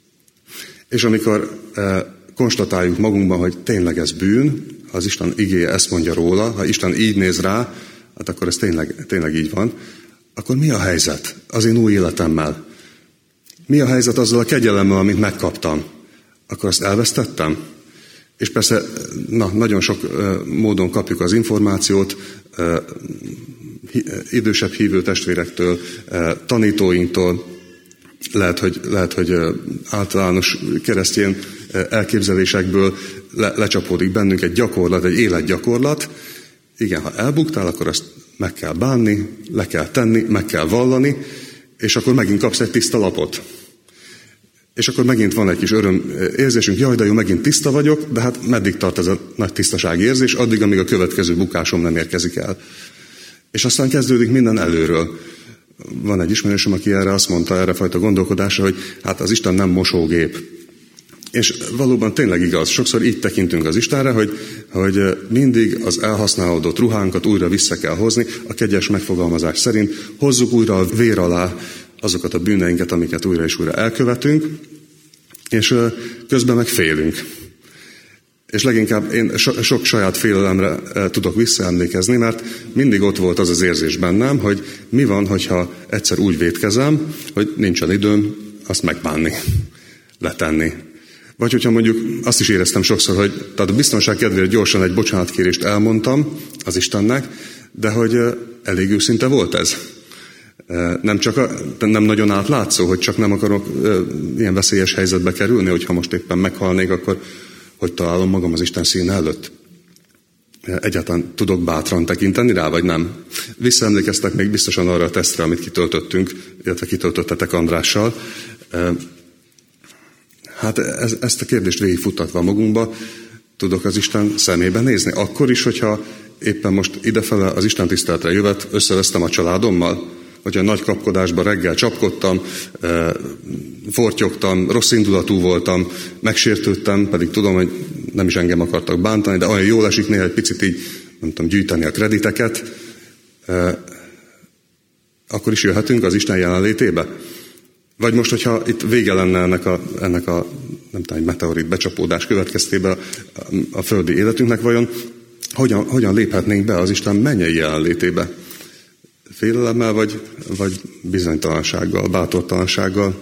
És amikor konstatáljuk magunkban, hogy tényleg ez bűn, ha az Isten igéje ezt mondja róla, ha Isten így néz rá, hát akkor ez tényleg, tényleg így van, akkor mi a helyzet az én új életemmel? Mi a helyzet azzal a kegyelemmel, amit megkaptam? Akkor azt elvesztettem? És persze, na, nagyon sok uh, módon kapjuk az információt, uh, hi, idősebb hívő testvérektől, uh, tanítóinktól, lehet, hogy, lehet, hogy uh, általános keresztény uh, elképzelésekből le, lecsapódik bennünk egy gyakorlat, egy életgyakorlat. Igen, ha elbuktál, akkor azt meg kell bánni, le kell tenni, meg kell vallani, és akkor megint kapsz egy tiszta lapot. És akkor megint van egy kis öröm érzésünk, jaj, de jó, megint tiszta vagyok, de hát meddig tart ez a nagy tisztasági érzés, addig, amíg a következő bukásom nem érkezik el. És aztán kezdődik minden előről. Van egy ismerősöm, aki erre azt mondta, erre fajta gondolkodásra, hogy hát az Isten nem mosógép. És valóban tényleg igaz, sokszor így tekintünk az Istenre, hogy, hogy mindig az elhasználódott ruhánkat újra vissza kell hozni, a kegyes megfogalmazás szerint hozzuk újra a vér alá azokat a bűneinket, amiket újra és újra elkövetünk, és közben meg félünk. És leginkább én so, sok saját félelemre tudok visszaemlékezni, mert mindig ott volt az az érzés bennem, hogy mi van, hogyha egyszer úgy vétkezem, hogy nincsen időm azt megbánni, letenni. Vagy hogyha mondjuk azt is éreztem sokszor, hogy tehát a biztonság kedvéért gyorsan egy bocsánatkérést elmondtam az Istennek, de hogy elég őszinte volt ez. Nem csak a, nem nagyon átlátszó, hogy csak nem akarok ilyen veszélyes helyzetbe kerülni, hogyha most éppen meghalnék, akkor hogy találom magam az Isten színe előtt. Egyáltalán tudok bátran tekinteni rá, vagy nem? Visszaemlékeztek még biztosan arra a tesztre, amit kitöltöttünk, illetve kitöltöttetek Andrással. Hát ez, ezt a kérdést végigfuttatva magunkba, tudok az Isten szemébe nézni? Akkor is, hogyha éppen most idefele az Isten tiszteletre jövet, összevesztem a családommal, hogyha nagy kapkodásban reggel csapkodtam, fortyogtam, rossz indulatú voltam, megsértődtem, pedig tudom, hogy nem is engem akartak bántani, de olyan jól esik néha egy picit így, nem tudom, gyűjteni a krediteket, akkor is jöhetünk az Isten jelenlétébe. Vagy most, hogyha itt vége lenne ennek a, ennek a nem tudom, egy meteorit becsapódás következtében a, a földi életünknek, vajon hogyan, hogyan léphetnénk be az Isten mennyei jelenlétébe? Félelemmel, vagy, vagy bizonytalansággal, bátortalansággal?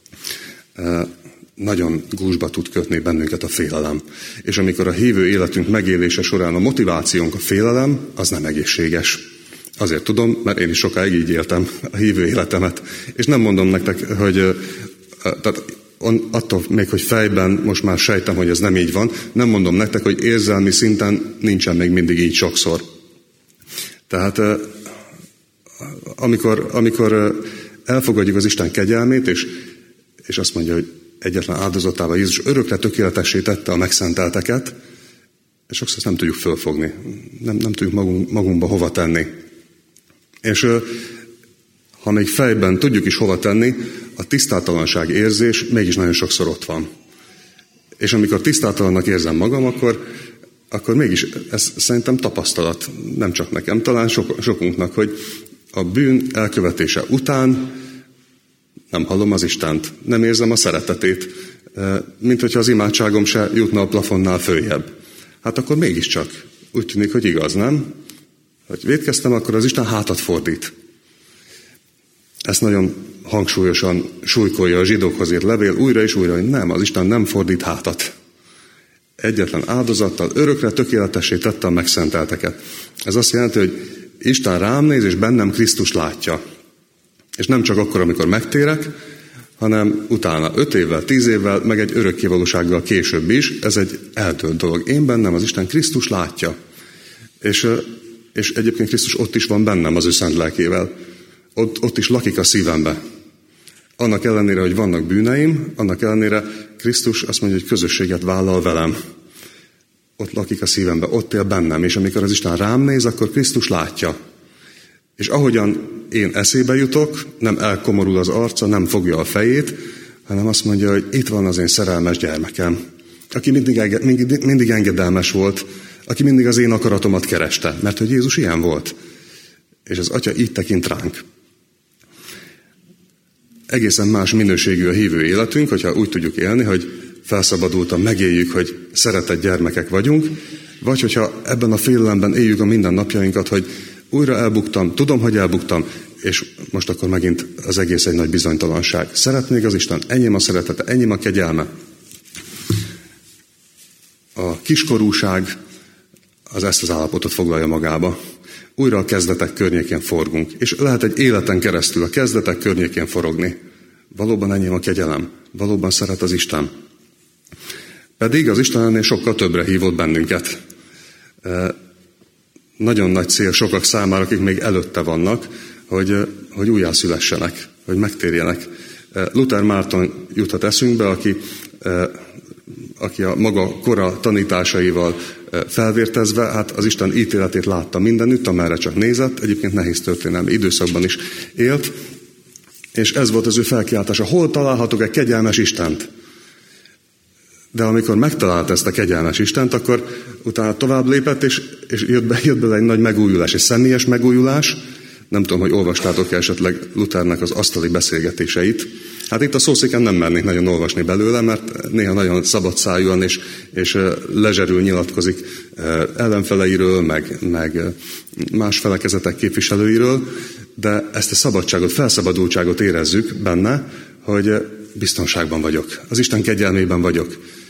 E, nagyon gúzsba tud kötni bennünket a félelem. És amikor a hívő életünk megélése során a motivációnk a félelem, az nem egészséges. Azért tudom, mert én is sokáig így éltem a hívő életemet. És nem mondom nektek, hogy tehát attól még, hogy fejben most már sejtem, hogy ez nem így van, nem mondom nektek, hogy érzelmi szinten nincsen még mindig így sokszor. Tehát amikor, amikor elfogadjuk az Isten kegyelmét, és, és azt mondja, hogy egyetlen áldozatával Jézus örökre tökéletessé tette a megszentelteket, és sokszor ezt nem tudjuk fölfogni. Nem, nem tudjuk magunk, magunkba hova tenni. És ha még fejben tudjuk is hova tenni, a tisztátalanság érzés mégis nagyon sokszor ott van. És amikor tisztátalannak érzem magam, akkor, akkor mégis ez szerintem tapasztalat, nem csak nekem, talán sok, sokunknak, hogy a bűn elkövetése után nem hallom az Istent, nem érzem a szeretetét, mint hogyha az imádságom se jutna a plafonnál följebb. Hát akkor mégiscsak úgy tűnik, hogy igaz, nem? Hogy vétkeztem, akkor az Isten hátat fordít. Ezt nagyon hangsúlyosan súlykolja a zsidókhoz írt levél újra és újra, hogy nem, az Isten nem fordít hátat. Egyetlen áldozattal örökre tökéletessé tette a megszentelteket. Ez azt jelenti, hogy Isten rám néz, és bennem Krisztus látja. És nem csak akkor, amikor megtérek, hanem utána öt évvel, tíz évvel, meg egy örökkévalósággal később is. Ez egy eltölt dolog. Én bennem az Isten Krisztus látja. És, és egyébként Krisztus ott is van bennem az ő szent lelkével. Ott, ott is lakik a szívembe. Annak ellenére, hogy vannak bűneim, annak ellenére Krisztus azt mondja, hogy közösséget vállal velem. Ott lakik a szívembe, ott él bennem, és amikor az Isten rám néz, akkor Krisztus látja. És ahogyan én eszébe jutok, nem elkomorul az arca, nem fogja a fejét, hanem azt mondja, hogy itt van az én szerelmes gyermekem, aki mindig, enge, mindig, mindig engedelmes volt, aki mindig az én akaratomat kereste, mert hogy Jézus ilyen volt. És az Atya így tekint ránk. Egészen más minőségű a hívő életünk, hogyha úgy tudjuk élni, hogy felszabadultan megéljük, hogy szeretett gyermekek vagyunk, vagy hogyha ebben a félelemben éljük a mindennapjainkat, hogy újra elbuktam, tudom, hogy elbuktam, és most akkor megint az egész egy nagy bizonytalanság. Szeret még az Isten, enyém a szeretete, enyém a kegyelme. A kiskorúság az ezt az állapotot foglalja magába. Újra a kezdetek környékén forgunk, és lehet egy életen keresztül a kezdetek környékén forogni. Valóban enyém a kegyelem, valóban szeret az Isten. Pedig az Isten ennél sokkal többre hívott bennünket. E, nagyon nagy cél sokak számára, akik még előtte vannak, hogy, hogy újjászülessenek, hogy megtérjenek. E, Luther Márton juthat eszünkbe, aki, e, aki a maga kora tanításaival felvértezve, hát az Isten ítéletét látta mindenütt, amerre csak nézett, egyébként nehéz történelmi időszakban is élt, és ez volt az ő felkiáltása, hol találhatok egy kegyelmes Istent? De amikor megtalált ezt a kegyelmes Istent, akkor utána tovább lépett, és, és jött, be, jött bele egy nagy megújulás, egy személyes megújulás. Nem tudom, hogy olvastátok esetleg Luthernek az asztali beszélgetéseit. Hát itt a szószéken nem mernék nagyon olvasni belőle, mert néha nagyon szabadszájúan és, és lezserül nyilatkozik ellenfeleiről, meg, meg más felekezetek képviselőiről, de ezt a szabadságot, felszabadultságot érezzük benne, hogy biztonságban vagyok, az Isten kegyelmében vagyok.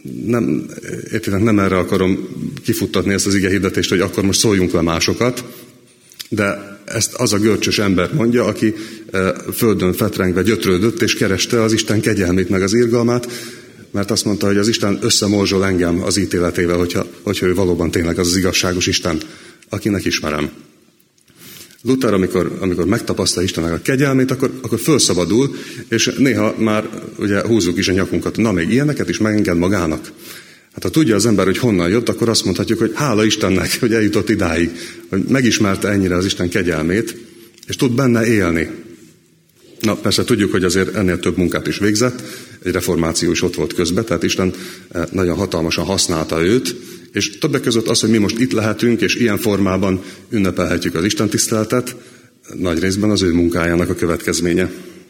nem, értitek, nem erre akarom kifuttatni ezt az igehirdetést, hogy akkor most szóljunk le másokat, de ezt az a görcsös ember mondja, aki földön fetrengve gyötrődött, és kereste az Isten kegyelmét meg az irgalmát, mert azt mondta, hogy az Isten összemorzsol engem az ítéletével, hogyha, hogyha ő valóban tényleg az az igazságos Isten, akinek ismerem. Luther, amikor, amikor megtapasztalja Istennek a kegyelmét, akkor, akkor felszabadul, és néha már ugye húzzuk is a nyakunkat. Na, még ilyeneket is megenged magának. Hát ha tudja az ember, hogy honnan jött, akkor azt mondhatjuk, hogy hála Istennek, hogy eljutott idáig, hogy megismerte ennyire az Isten kegyelmét, és tud benne élni. Na, persze tudjuk, hogy azért ennél több munkát is végzett, egy reformáció is ott volt közben, tehát Isten nagyon hatalmasan használta őt, és többek között az, hogy mi most itt lehetünk, és ilyen formában ünnepelhetjük az Isten tiszteletet, nagy részben az ő munkájának a következménye.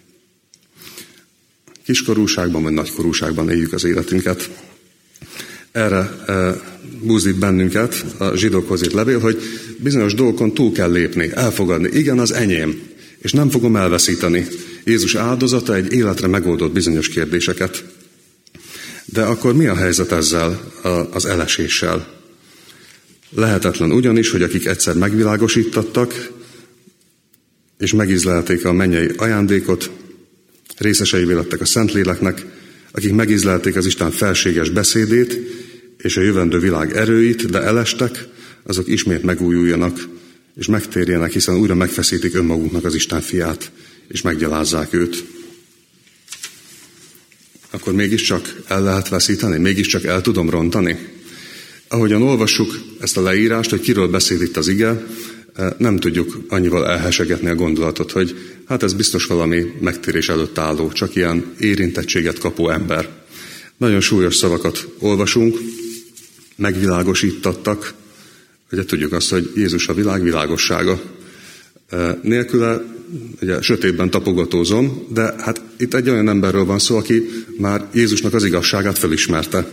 Kiskorúságban vagy nagykorúságban éljük az életünket. Erre e, buzdít bennünket a zsidókhoz írt levél, hogy bizonyos dolgokon túl kell lépni, elfogadni. Igen, az enyém, és nem fogom elveszíteni. Jézus áldozata egy életre megoldott bizonyos kérdéseket. De akkor mi a helyzet ezzel az eleséssel? Lehetetlen ugyanis, hogy akik egyszer megvilágosítattak, és megízlelték a mennyei ajándékot, részeseivé lettek a Szentléleknek, akik megízlelték az Isten felséges beszédét, és a jövendő világ erőit, de elestek, azok ismét megújuljanak, és megtérjenek, hiszen újra megfeszítik önmaguknak az Isten fiát, és meggyalázzák őt. Akkor mégiscsak el lehet veszíteni, mégiscsak el tudom rontani. Ahogyan olvassuk ezt a leírást, hogy kiről beszél itt az ige, nem tudjuk annyival elhesegetni a gondolatot, hogy hát ez biztos valami megtérés előtt álló, csak ilyen érintettséget kapó ember. Nagyon súlyos szavakat olvasunk, megvilágosítattak, ugye tudjuk azt, hogy Jézus a világ világossága. Nélküle ugye sötétben tapogatózom, de hát itt egy olyan emberről van szó, aki már Jézusnak az igazságát felismerte.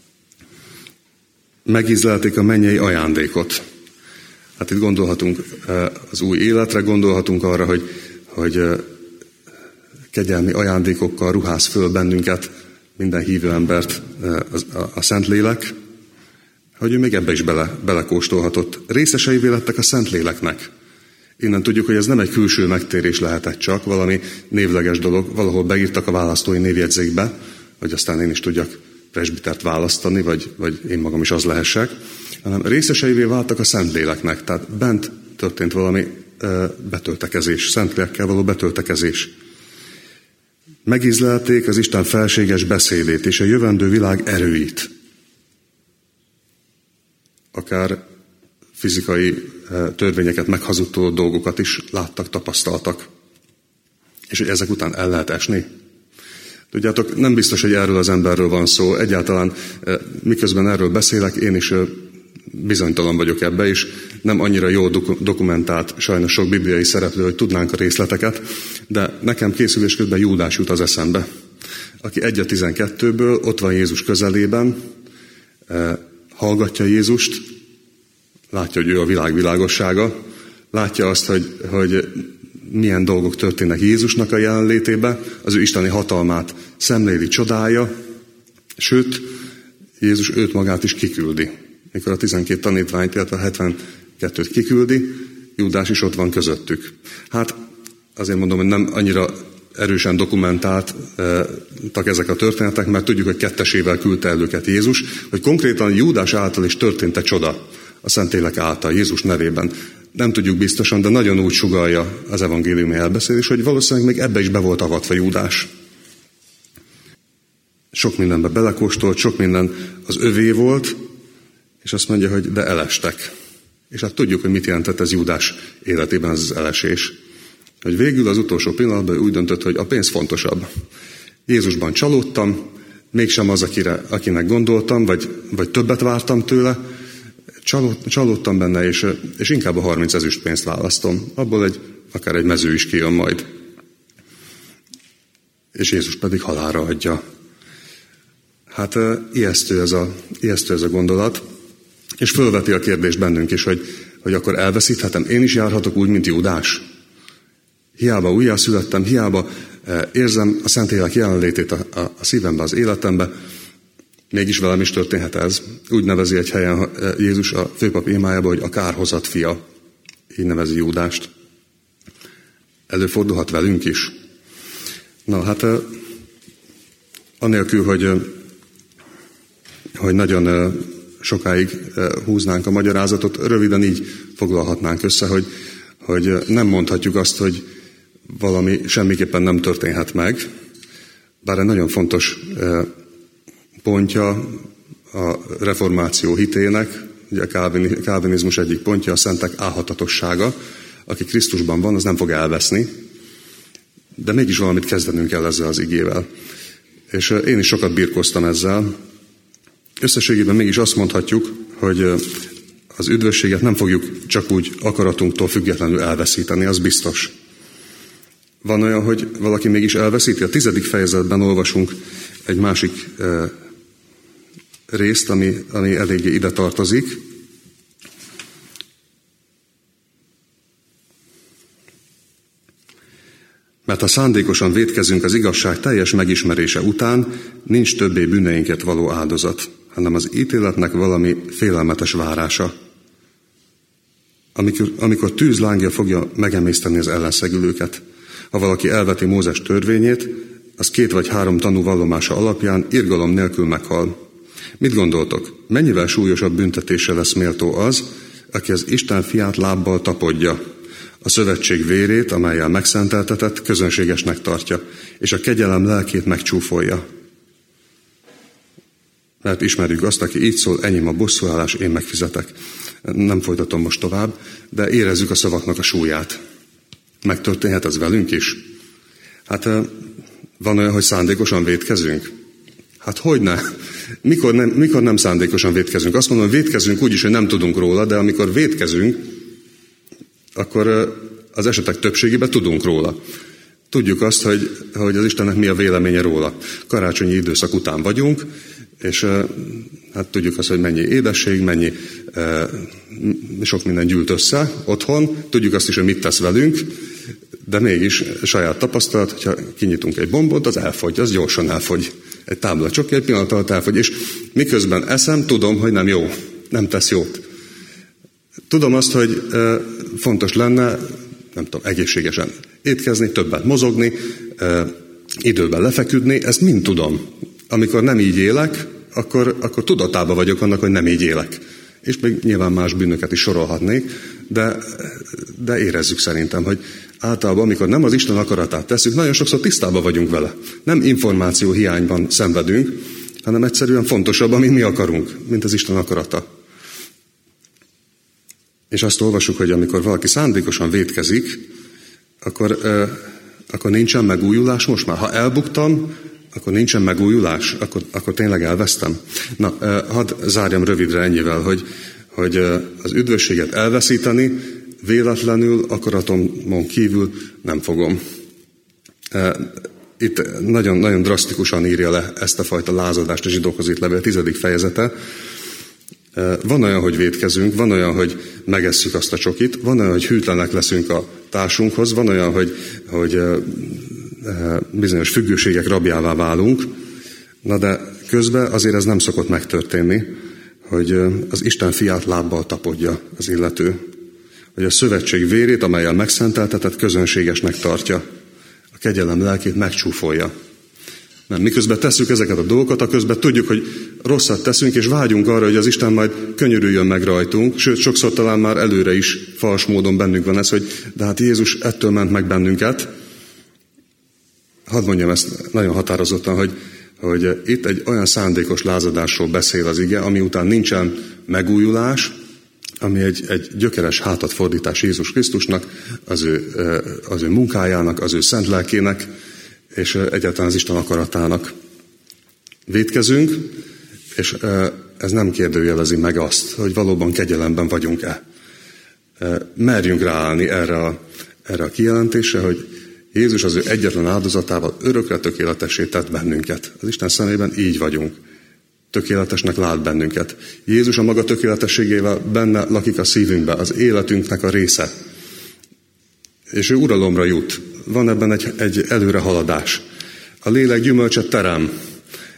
Megízlelték a mennyei ajándékot. Hát itt gondolhatunk az új életre, gondolhatunk arra, hogy, hogy kegyelmi ajándékokkal ruház föl bennünket, minden hívő embert a, a, a Szentlélek, hogy ő még ebbe is bele, belekóstolhatott. Részeseivé lettek a Szentléleknek. Innen tudjuk, hogy ez nem egy külső megtérés lehetett csak, valami névleges dolog, valahol beírtak a választói névjegyzékbe, hogy aztán én is tudjak presbitert választani, vagy, vagy én magam is az lehessek, hanem részeseivé váltak a Szentléleknek, tehát bent történt valami ö, betöltekezés, Szentlélekkel való betöltekezés. Megízlelték az Isten felséges beszédét és a jövendő világ erőit. Akár fizikai törvényeket meghazudtoló dolgokat is láttak, tapasztaltak. És hogy ezek után el lehet esni. Tudjátok, nem biztos, hogy erről az emberről van szó. Egyáltalán miközben erről beszélek, én is bizonytalan vagyok ebbe, és nem annyira jól dokumentált sajnos sok bibliai szereplő, hogy tudnánk a részleteket, de nekem készülés közben Júdás jut az eszembe, aki egy a tizenkettőből ott van Jézus közelében, hallgatja Jézust, látja, hogy ő a világ világossága, látja azt, hogy, hogy milyen dolgok történnek Jézusnak a jelenlétében, az ő isteni hatalmát szemléli, csodálja, sőt, Jézus őt magát is kiküldi. Mikor a tizenkét tanítványt, illetve a hetvenkettőt kiküldi, Júdás is ott van közöttük. Hát azért mondom, hogy nem annyira erősen dokumentáltak ezek a történetek, mert tudjuk, hogy kettesével küldte el őket Jézus, hogy konkrétan Júdás által is történt egy csoda a Szentlélek által, Jézus nevében. Nem tudjuk biztosan, de nagyon úgy sugallja az evangéliumi elbeszélés, hogy valószínűleg még ebbe is be volt avatva Júdás. Sok mindenbe belekóstolt, sok minden az övé volt, és azt mondja, hogy de elestek. És hát tudjuk, hogy mit jelentett ez Júdás életében ez az elesés. Hogy végül az utolsó pillanatban úgy döntött, hogy a pénz fontosabb. Jézusban csalódtam, mégsem az, akire, akinek gondoltam, vagy, vagy többet vártam tőle, Csalód, csalódtam benne, és, és inkább a harminc ezüstpénzt választom. Abból egy, akár egy mező is kijön majd. És Jézus pedig halálra adja. Hát ijesztő ez a, ijesztő ez a gondolat, és fölveti a kérdést bennünk is, hogy, hogy akkor elveszíthetem, én is járhatok úgy, mint Júdás. Hiába újjászülettem, hiába érzem a Szentlélek jelenlétét a, a, a szívembe, az életembe, Mégis velem is történhet ez. Úgy nevezi egy helyen Jézus a főpap imájába, hogy a kárhozat fia. Így nevezi Júdást. Előfordulhat velünk is. Na hát, anélkül, hogy, hogy nagyon sokáig húznánk a magyarázatot, röviden így foglalhatnánk össze, hogy, hogy nem mondhatjuk azt, hogy valami semmiképpen nem történhet meg, bár egy nagyon fontos pontja a reformáció hitének, ugye a kálvinizmus egyik pontja a szentek álhatatossága, aki Krisztusban van, az nem fog elveszni, de mégis valamit kezdenünk kell ezzel az igével. És én is sokat birkóztam ezzel. Összességében mégis azt mondhatjuk, hogy az üdvösséget nem fogjuk csak úgy akaratunktól függetlenül elveszíteni, az biztos. Van olyan, hogy valaki mégis elveszíti. A tizedik fejezetben olvasunk egy másik e, részt, ami, ami eléggé ide tartozik. Mert ha szándékosan vétkezünk az igazság teljes megismerése után, nincs többé bűneinket való áldozat, hanem az ítéletnek valami félelmetes várása. Amikor, amikor tűzlángja fogja megemészteni az ellenszegülőket. Ha valaki elveti Mózes törvényét, az két vagy három tanú vallomása alapján irgalom nélkül meghal. Mit gondoltok? Mennyivel súlyosabb büntetése lesz méltó az, aki az Isten fiát lábbal tapodja, a szövetség vérét, amellyel megszenteltetett, közönségesnek tartja, és a kegyelem lelkét megcsúfolja. Mert ismerjük azt, aki így szól, enyém a bosszúállás, én megfizetek. Nem folytatom most tovább, de érezzük a szavaknak a súlyát. Megtörténhet ez velünk is? Hát van olyan, hogy szándékosan vétkezünk? Hát hogyne? Mikor nem, mikor nem szándékosan vétkezünk? Azt mondom, hogy vétkezünk úgy is, hogy nem tudunk róla, de amikor vétkezünk, akkor az esetek többségében tudunk róla. Tudjuk azt, hogy, hogy az Istennek mi a véleménye róla. Karácsonyi időszak után vagyunk, és hát tudjuk azt, hogy mennyi édesség, mennyi sok minden gyűlt össze otthon. Tudjuk azt is, hogy mit tesz velünk, de mégis saját tapasztalat, hogyha kinyitunk egy bombot, az elfogy, az gyorsan elfogy. Egy tábla csoki, egy pillanat alatt elfogy, és miközben eszem, tudom, hogy nem jó, nem tesz jót. Tudom azt, hogy fontos lenne, nem tudom, egészségesen étkezni, többet mozogni, időben lefeküdni, ezt mind tudom. Amikor nem így élek, akkor, akkor tudatában vagyok annak, hogy nem így élek. És még nyilván más bűnöket is sorolhatnék, de, de érezzük szerintem, hogy általában, amikor nem az Isten akaratát tesszük, nagyon sokszor tisztában vagyunk vele. Nem információ hiányban szenvedünk, hanem egyszerűen fontosabb, amit mi akarunk, mint az Isten akarata. És azt olvasjuk, hogy amikor valaki szándékosan vétkezik, akkor, euh, akkor nincsen megújulás most már. Ha elbuktam, akkor nincsen megújulás, akkor, akkor tényleg elvesztem. Na, euh, hadd zárjam rövidre ennyivel, hogy, hogy euh, az üdvösséget elveszíteni véletlenül, akaratomon kívül nem fogom. Euh, itt nagyon, nagyon drasztikusan írja le ezt a fajta lázadást a zsidókhoz írt levél tizedik fejezete. Van olyan, hogy vétkezünk, van olyan, hogy megesszük azt a csokit, van olyan, hogy hűtlenek leszünk a társunkhoz, van olyan, hogy, hogy bizonyos függőségek rabjává válunk, na de közben azért ez nem szokott megtörténni, hogy az Isten fiát lábbal tapodja az illető, hogy a szövetség vérét, amellyel megszenteltetett, közönségesnek tartja, a kegyelem lelkét megcsúfolja. Nem, miközben tesszük ezeket a dolgokat, aközben tudjuk, hogy rosszat teszünk, és vágyunk arra, hogy az Isten majd könyörüljön meg rajtunk, sőt, sokszor talán már előre is fals módon bennünk van ez, hogy de hát Jézus ettől ment meg bennünket. Hadd mondjam ezt nagyon határozottan, hogy, hogy itt egy olyan szándékos lázadásról beszél az ige, ami után nincsen megújulás, ami egy, egy gyökeres hátatfordítás Jézus Krisztusnak, az ő, az ő munkájának, az ő szent lelkének, és egyáltalán az Isten akaratának. Vétkezünk, és ez nem kérdőjelezi meg azt, hogy valóban kegyelemben vagyunk-e. Merjünk ráállni erre a, erre a kijelentésre, hogy Jézus az ő egyetlen áldozatával örökre tökéletessé tett bennünket. Az Isten szemében így vagyunk. Tökéletesnek lát bennünket. Jézus a maga tökéletességével benne lakik a szívünkbe, az életünknek a része. És ő uralomra jut. Van ebben egy, egy előrehaladás. A lélek gyümölcset terem.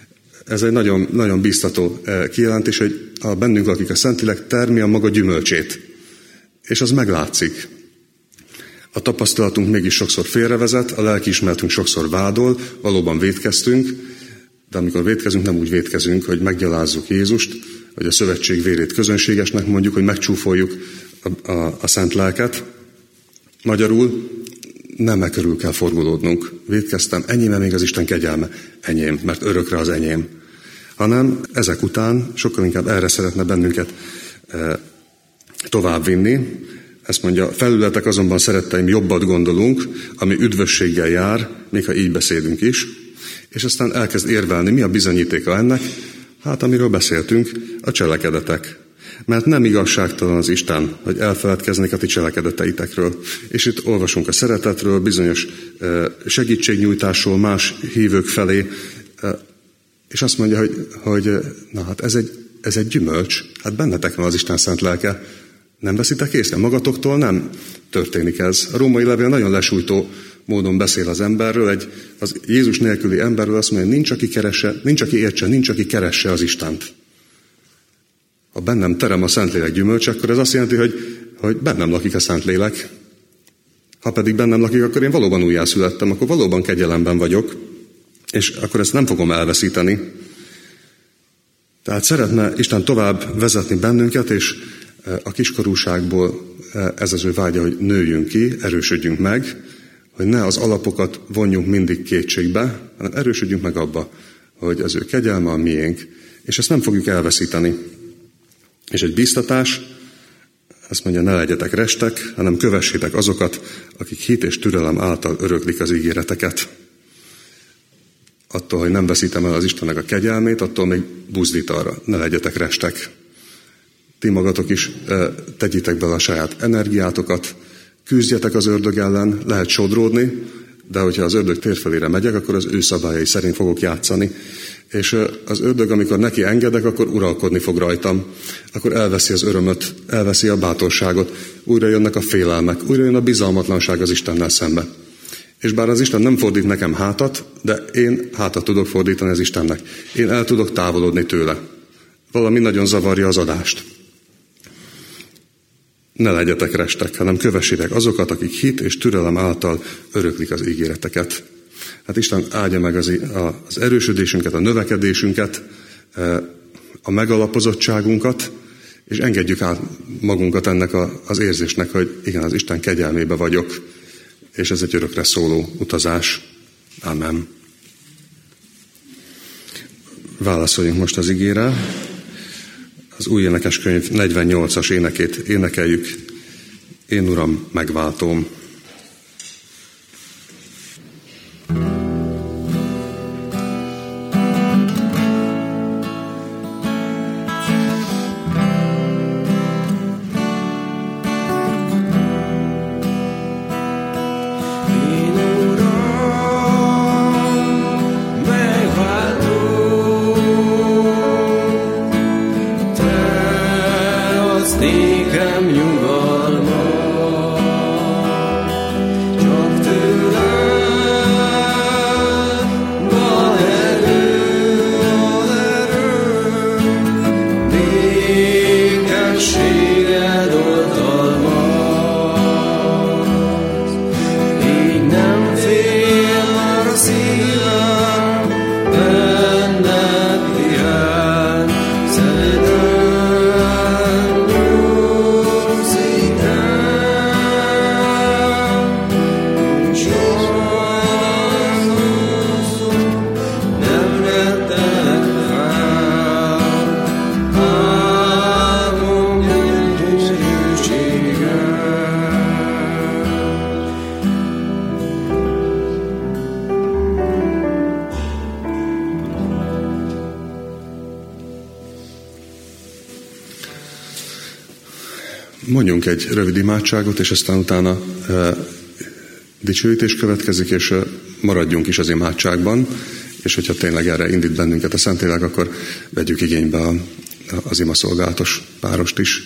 Ez egy nagyon, nagyon bíztató kijelentés, hogy a bennünk lakik a Szentlélek, termi a maga gyümölcsét. És az meglátszik. A tapasztalatunk mégis sokszor félrevezet, a lelkiismeretünk sokszor vádol, valóban vétkeztünk, de amikor vétkezünk, nem úgy vétkezünk, hogy meggyalázzuk Jézust, hogy a szövetség vérét közönségesnek mondjuk, hogy megcsúfoljuk a, a, a szent lelket. Magyarul nem e körül kell forgolódnunk. Vétkeztem, enyém még az Isten kegyelme? Enyém, mert örökre az enyém. Hanem ezek után sokkal inkább erre szeretne bennünket e, továbbvinni. Ezt mondja, felületek azonban, szeretteim, jobbat gondolunk, ami üdvösséggel jár, még ha így beszélünk is. És aztán elkezd érvelni, mi a bizonyítéka ennek? Hát, amiről beszéltünk, a cselekedetek. Mert nem igazságtalan az Isten, hogy elfeledkeznek a ti cselekedeteitekről. És itt olvasunk a szeretetről, bizonyos segítségnyújtásról más hívők felé, és azt mondja, hogy, hogy na hát ez egy, ez egy gyümölcs, hát bennetek van az Isten szent lelke. Nem veszitek észre? Magatoktól nem történik ez. A római levél nagyon lesújtó módon beszél az emberről, egy, az Jézus nélküli emberről azt mondja, nincs, aki keresse, nincs, aki értse, nincs, aki keresse az Istent. Ha bennem terem a Szentlélek gyümölcs, akkor ez azt jelenti, hogy, hogy bennem lakik a Szentlélek. Ha pedig bennem lakik, akkor én valóban újjászülettem, akkor valóban kegyelemben vagyok, és akkor ezt nem fogom elveszíteni. Tehát szeretne Isten tovább vezetni bennünket, és a kiskorúságból ez az ő vágya, hogy nőjünk ki, erősödjünk meg, hogy ne az alapokat vonjunk mindig kétségbe, hanem erősödjünk meg abba, hogy az ő kegyelme a miénk, és ezt nem fogjuk elveszíteni. És egy bíztatás, azt mondja, ne legyetek restek, hanem kövessétek azokat, akik hit és türelem által öröklik az ígéreteket. Attól, hogy nem veszítem el az Istennek a kegyelmét, attól még buzdít arra, ne legyetek restek. Ti magatok is tegyétek bele a saját energiátokat, küzdjetek az ördög ellen, lehet sodródni, de hogyha az ördög térfelére megyek, akkor az ő szabályai szerint fogok játszani. És az ördög, amikor neki engedek, akkor uralkodni fog rajtam. Akkor elveszi az örömöt, elveszi a bátorságot, újra jönnek a félelmek, újra jön a bizalmatlanság az Istennel szembe. És bár az Isten nem fordít nekem hátat, de én hátat tudok fordítani az Istennek. Én el tudok távolodni tőle. Valami nagyon zavarja az adást. Ne legyetek restek, hanem kövessétek azokat, akik hit és türelem által öröklik az ígéreteket. Hát Isten áldja meg az, az erősödésünket, a növekedésünket, a megalapozottságunkat, és engedjük át magunkat ennek a, az érzésnek, hogy igen, az Isten kegyelmébe vagyok, és ez egy örökre szóló utazás. Amen. Válaszoljunk most az igére. Az új énekeskönyv negyvennyolcas énekét énekeljük. Én Uram, megváltóm. Nékem nyugalmat, csak Mondjunk egy rövid imádságot, és aztán utána e, dicsőítés következik, és e, maradjunk is az imádságban, és hogyha tényleg erre indít bennünket a Szentlélek, akkor vegyük igénybe a, az imaszolgálatos párost is.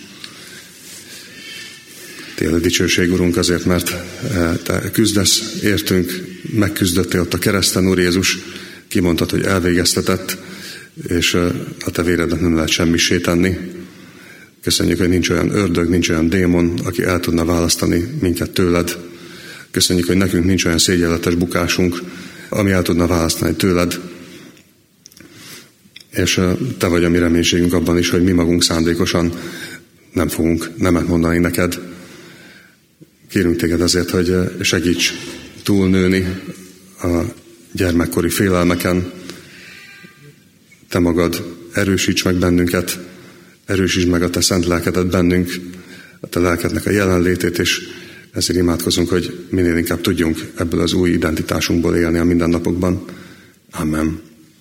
Tényleg dicsőség, Urunk, azért, mert e, Te küzdesz, értünk, megküzdöttél ott a kereszten, Úr Jézus, kimondtad, hogy elvégeztetett, és a te véredet nem lehet semmissé tenni. Köszönjük, hogy nincs olyan ördög, nincs olyan démon, aki el tudna választani minket tőled. Köszönjük, hogy nekünk nincs olyan szégyenletes bukásunk, ami el tudna választani tőled. És te vagy a mi reménységünk abban is, hogy mi magunk szándékosan nem fogunk nemet mondani neked. Kérünk téged azért, hogy segíts túlnőni a gyermekkori félelmeken. Te magad erősíts meg bennünket, erősítsd meg a te szent lelkedet bennünk, a te lelkednek a jelenlétét, és ezért imádkozunk, hogy minél inkább tudjunk ebből az új identitásunkból élni a mindennapokban. Amen.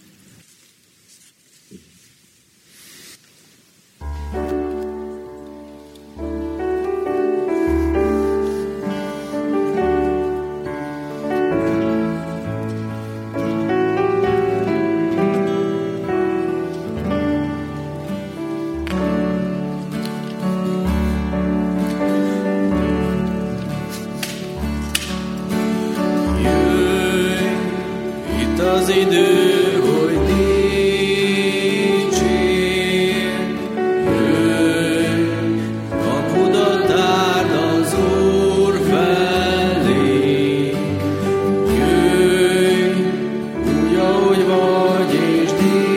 Az idő, hogy dicsérj, jöjj, kapudat tárd az Úr felé, jöjj, úgy, ahogy vagy, és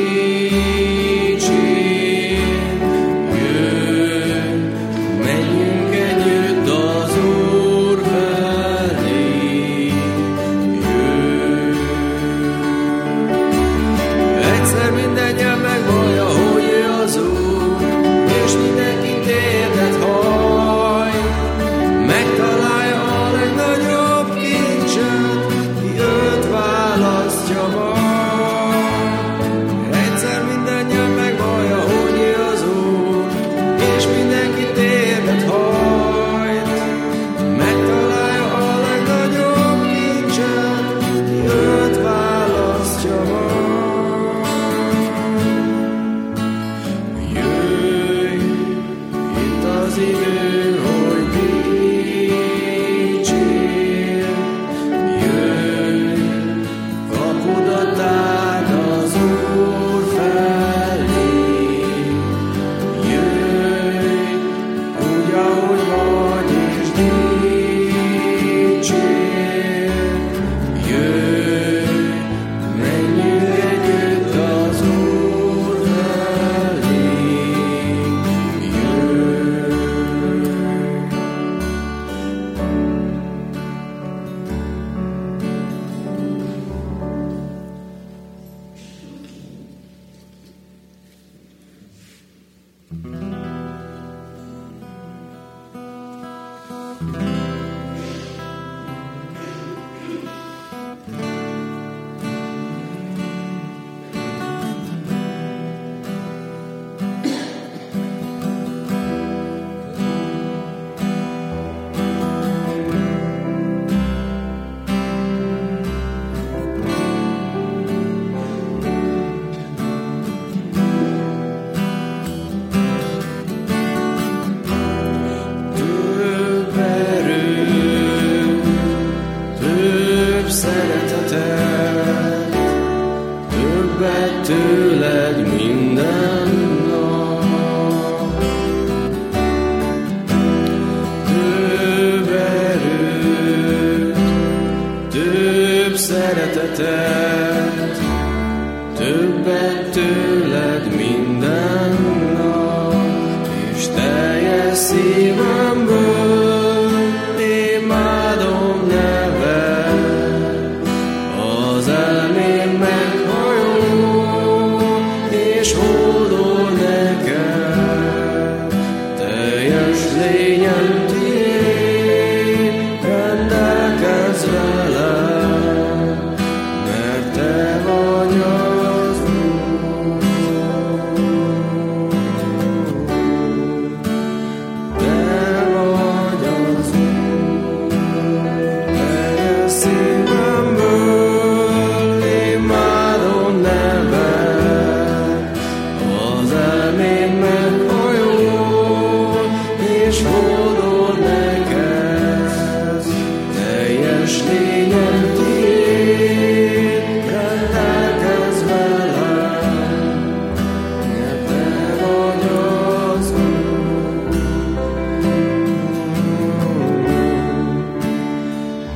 dicsérj, jöjj, menjünk együtt az Úr felé, jöjj. Egyszer minden nyelv megvallja, hogy ő az Úr, és mindenki térdet hajt. Megtalálja a legnagyobb kincset, ki őt választja majd. Egyszer minden nyelv megvallja, hogy ő az Úr, és mindenki térdet hajt. Megtalálja a legnagyobb kincset, ki őt választja majd. Az idő, hogy dicsérj, jöjj, kapudat tárd az Úr felé, jöjj, úgy, ahogy vagy, és dicsérj, jöjj, menjünk együtt az Úr felé, jöjj. Szeretetet, többet tőled minden nap. Több erőt, több szeretetet, többet tőled minden nap, és teljes szívemből imádom neved. Az elmém meghajol, és hódol neked, teljes lényem tiéd, rendelkezz velem, mert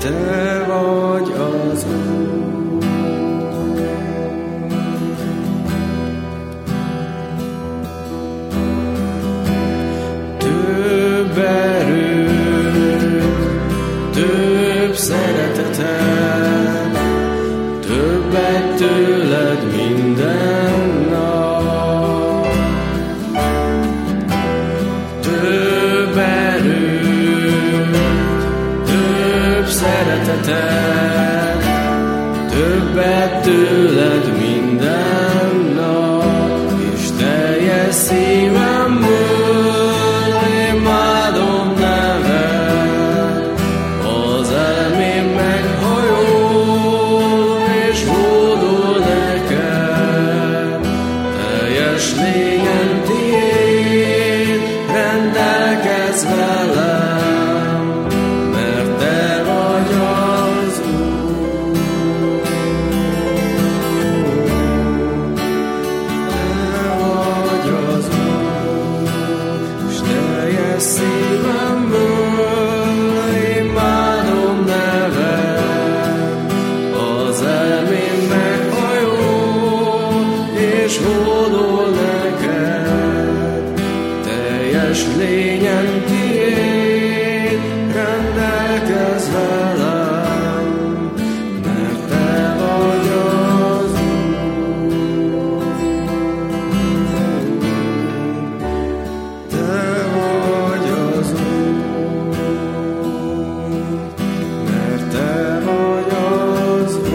Te vagy az Úr. Több erőt, több szeretetet, többet tőled minden nap. Több erőt, több szeretetet, többet tőled minden nap, és teljes szívemből imádom neved. Az elmém meghajol, és hódol neked. Teljes lényem tiéd, rendelkezz velem, mert te vagy az Úr. Te vagy az Úr, és teljes szívemből imádom neved. Az elmém meghajol, és hódol neked. Teljes lényem tiéd, rendelkezz velem, mert te vagy az Úr. Te vagy az Úr, mert te vagy az Úr.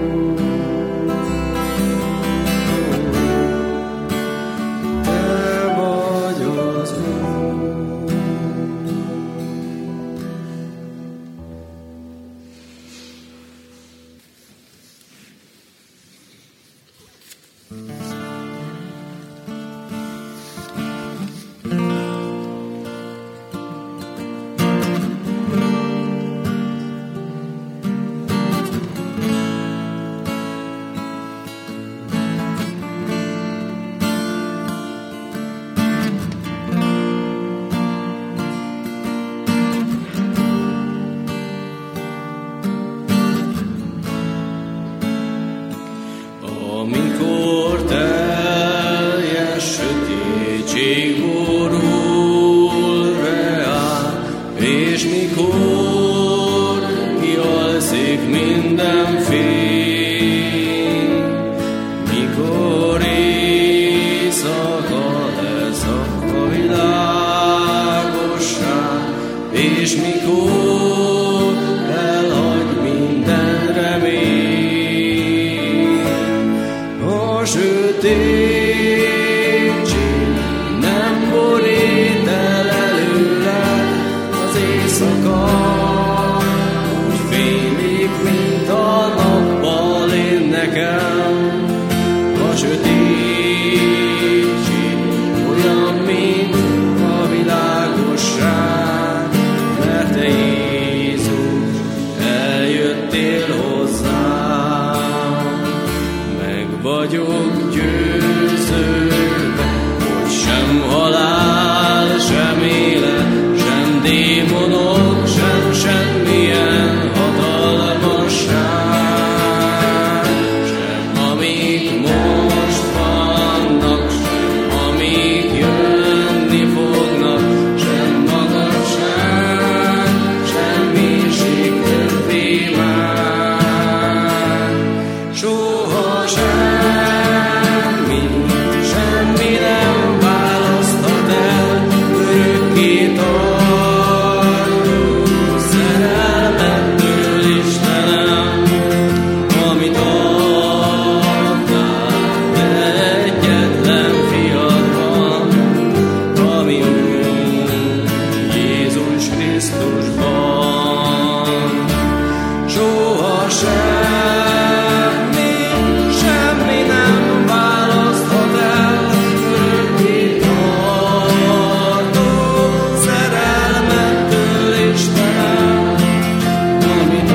Te vagy az Úr. Amikor teljes sötétség borul reál, és mikor kialszik minden fény, mikor éjszaka lesz a világosság, és mikor elhagy minden remény. A sötétség nem borít el előled, az éjszaka úgy fénylik, mint a nappal én nekem. A sötétség olyan, mint a világosság, mert te Jézus eljöttél hozzám. Meg vagyok győződve, hogy sem halál, sem élet, sem démonok, sem semmilyen hatalmasság, sem amik most vannak, sem amik jönni fognak, sem magasság, sem mélység többé már. Soha semmi, semmi nem választhat el örökké tartó szerelmettől, Istenem, amit adtál te egyetlen fiadban, ami Úrunk Jézus Krisztusban. Soha semmi, semmi nem választhat el örökké tartó szerelmettől, Istenem, amit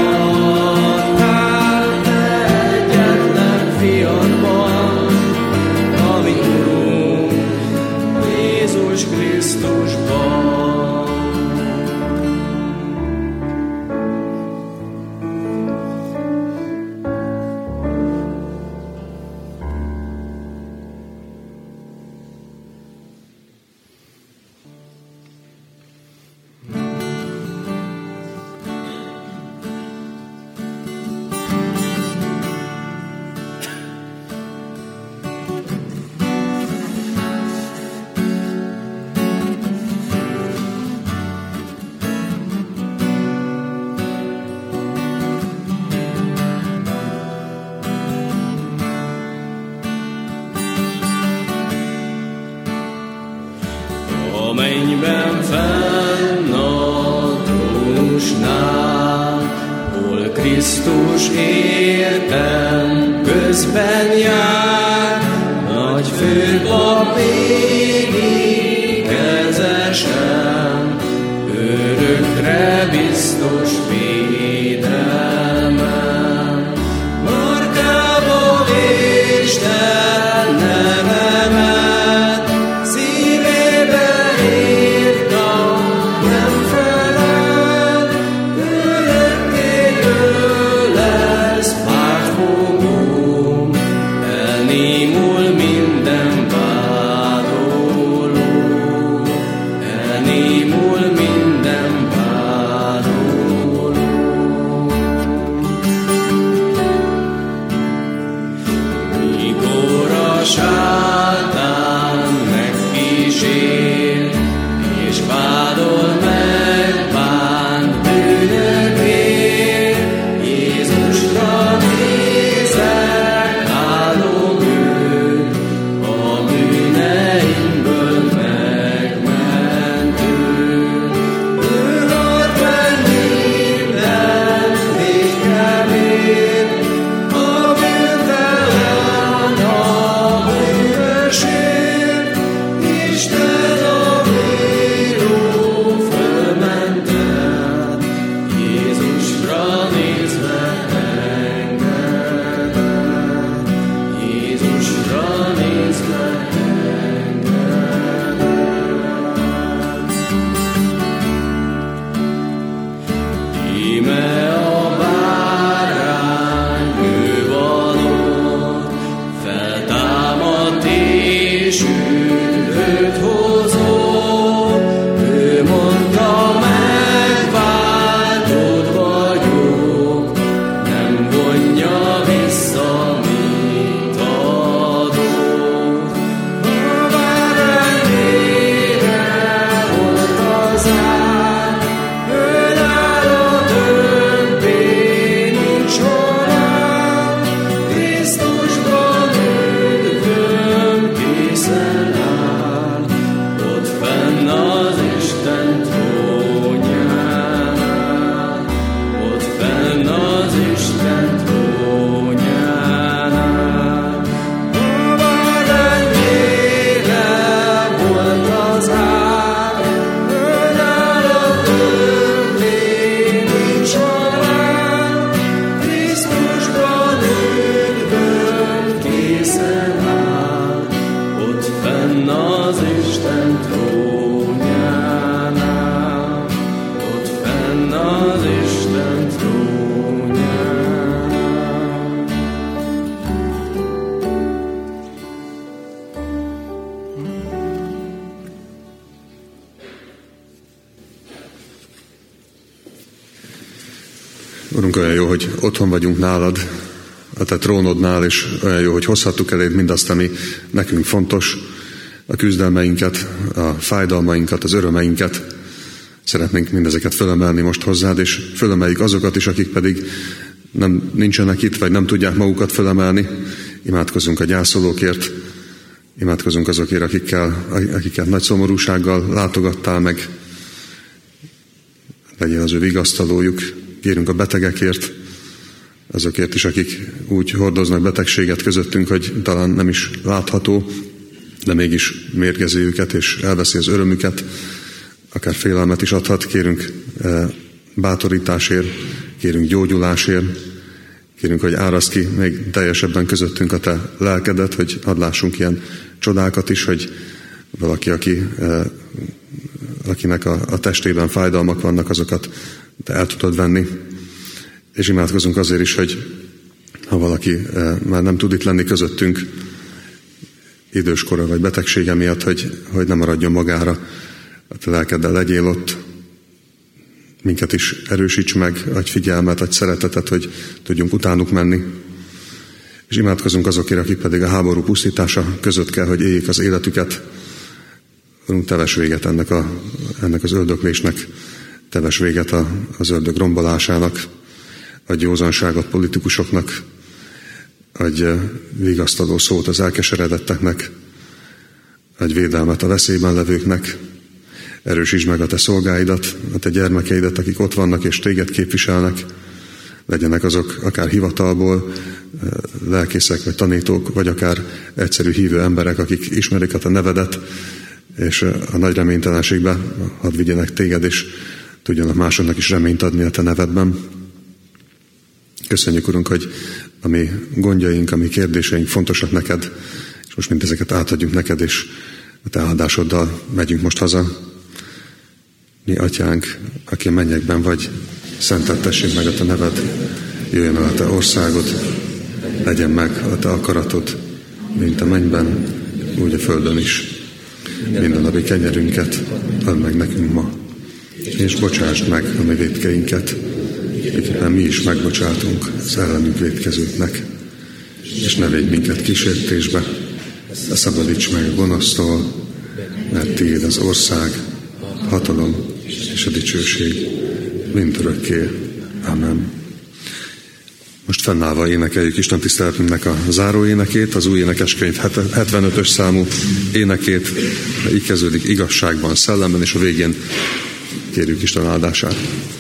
adtál te egyetlen fiadban, ami Úrunk Jézus Krisztusban. Krisztus értem közben jár, nagy főpap végig kezesem, örökre biztos védelmem. Markából Isten nevemet, szívébe írtam, nem felel, örökké ő lesz pártfogóm, elnémul minden vádoló, elnémul minden vádoló. Mikor a sátán megkísér, és vádol megbánt bűnökért, Jézusra nézek, áldom őt, a bűneimből megmentő. Ő halt meg minden vétkemért, a bűntelen, a bűnösért, Isten a bíró fölmentett, Jézusra nézve engedett, Jézusra nézve engedett. Íme a bárány, ő van ott, feltámadt és üdvöt hozott. Ő mondta, megváltott vagyok, nem vonja vissza, mint adott. A bárány vére volt az ár, önálló többé nincs orrám, Krisztusban üdvöm készen áll, ott fenn az Isten trónjánál, ott fenn az Isten trónjánál. A bárány vére volt az ár, önálló többé nincs orrám, Krisztusban üdvöm készen áll, ott fenn az Isten trónjánál, ott fenn az Isten trónjánál. Urunk, olyan jó, hogy otthon vagyunk nálad, a te trónodnál, és olyan jó, hogy hozhattuk eléd mindazt, ami nekünk fontos, a küzdelmeinket, a fájdalmainkat, az örömeinket. Szeretnénk mindezeket fölemelni most hozzád, és fölemeljük azokat is, akik pedig nem, nincsenek itt, vagy nem tudják magukat fölemelni. Imádkozunk a gyászolókért, imádkozunk azokért, akikkel, akiket nagy szomorúsággal látogattál meg. Legyél az ő vigasztalójuk. Kérünk a betegekért, azokért is, akik úgy hordoznak betegséget közöttünk, hogy talán nem is látható, de mégis mérgezi őket és elveszi az örömüket, akár félelmet is adhat. Kérünk bátorításért, kérünk gyógyulásért, kérünk, hogy áraszd ki még teljesebben közöttünk a te lelkedet, hogy hadd lássunk ilyen csodákat is, hogy valaki, aki, akinek a, a testében fájdalmak vannak, azokat te el tudod venni. És imádkozunk azért is, hogy ha valaki már nem tud itt lenni közöttünk időskora vagy betegsége miatt, hogy, hogy nem maradjon magára, a te lelkeddel legyél ott, minket is erősíts meg, adj figyelmet, adj szeretetet, hogy tudjunk utánuk menni. És imádkozunk azokért, akik pedig a háború pusztítása között kell, hogy éljék az életüket. Urunk, te vess véget ennek, a, ennek az öldöklésnek, te vess véget a, az ördög rombolásának, adj józanságot politikusoknak, adj vigasztaló szót az elkeseredetteknek, adj védelmet a veszélyben levőknek, erősítsd meg a te szolgáidat, a te gyermekeidet, akik ott vannak és téged képviselnek, legyenek azok akár hivatalból, lelkészek vagy tanítók, vagy akár egyszerű hívő emberek, akik ismerik a te nevedet, és a nagy reménytelenségbe hadd vigyenek téged, és tudjanak másoknak is reményt adni a te nevedben. Köszönjük, Urunk, hogy a mi gondjaink, a mi kérdéseink fontosak neked, és most mind ezeket átadjuk neked, és a te áldásoddal megyünk most haza. Mi atyánk, aki a mennyekben vagy, szenteltessék meg a te neved, jöjjön el a te országod, legyen meg a te akaratod, mint a mennyben, úgy a földön is. Minden napi kenyerünket add meg nekünk ma, és bocsásd meg a mi vétkeinket, éppen mi is megbocsátunk az ellenünk vétkezőknek, és ne védj minket kísértésbe, de szabadíts meg a gonosztól, mert tiéd az ország, hatalom és a dicsőség mindörökké. Amen. Most fennállva énekeljük Isten tiszteletünknek a záró énekét, az új énekeskönyv hetvenötös számú énekét, így kezdődik: igazságban, szellemben, és a végén kérjük Isten áldását.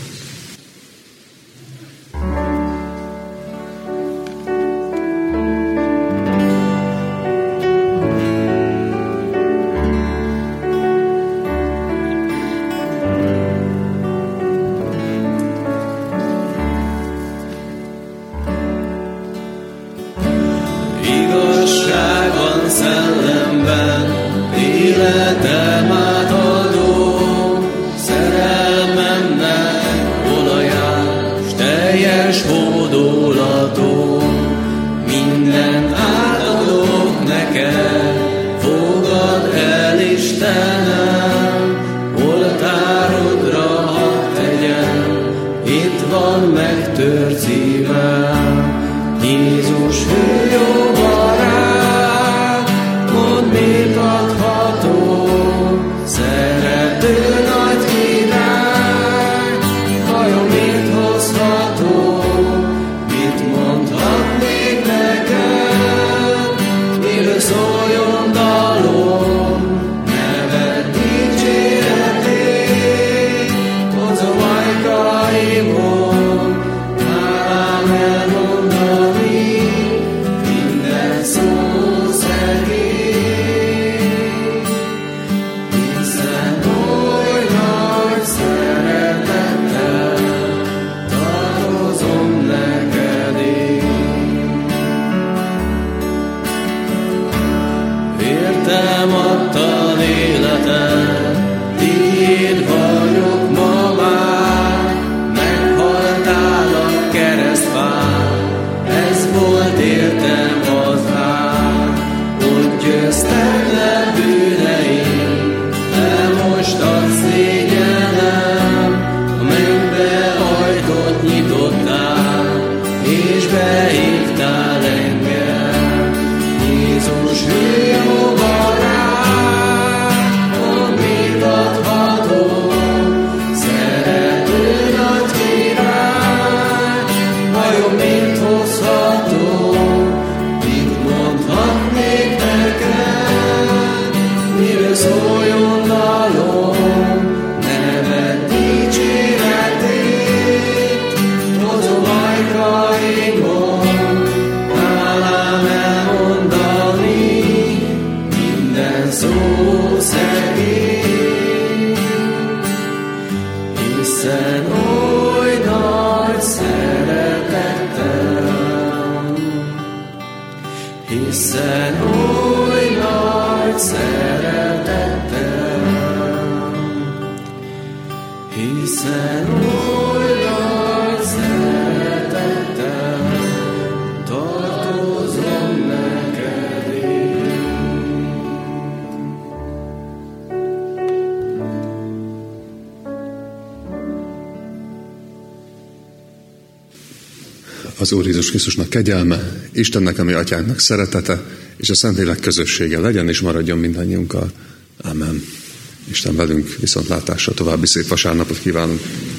Az Úr Jézus Krisztusnak kegyelme, Istennek, a mi atyánknak szeretete, és a Szentlélek közössége legyen és maradjon mindannyiunkkal. Amen. Isten velünk, viszontlátásra, további szép vasárnapot kívánunk.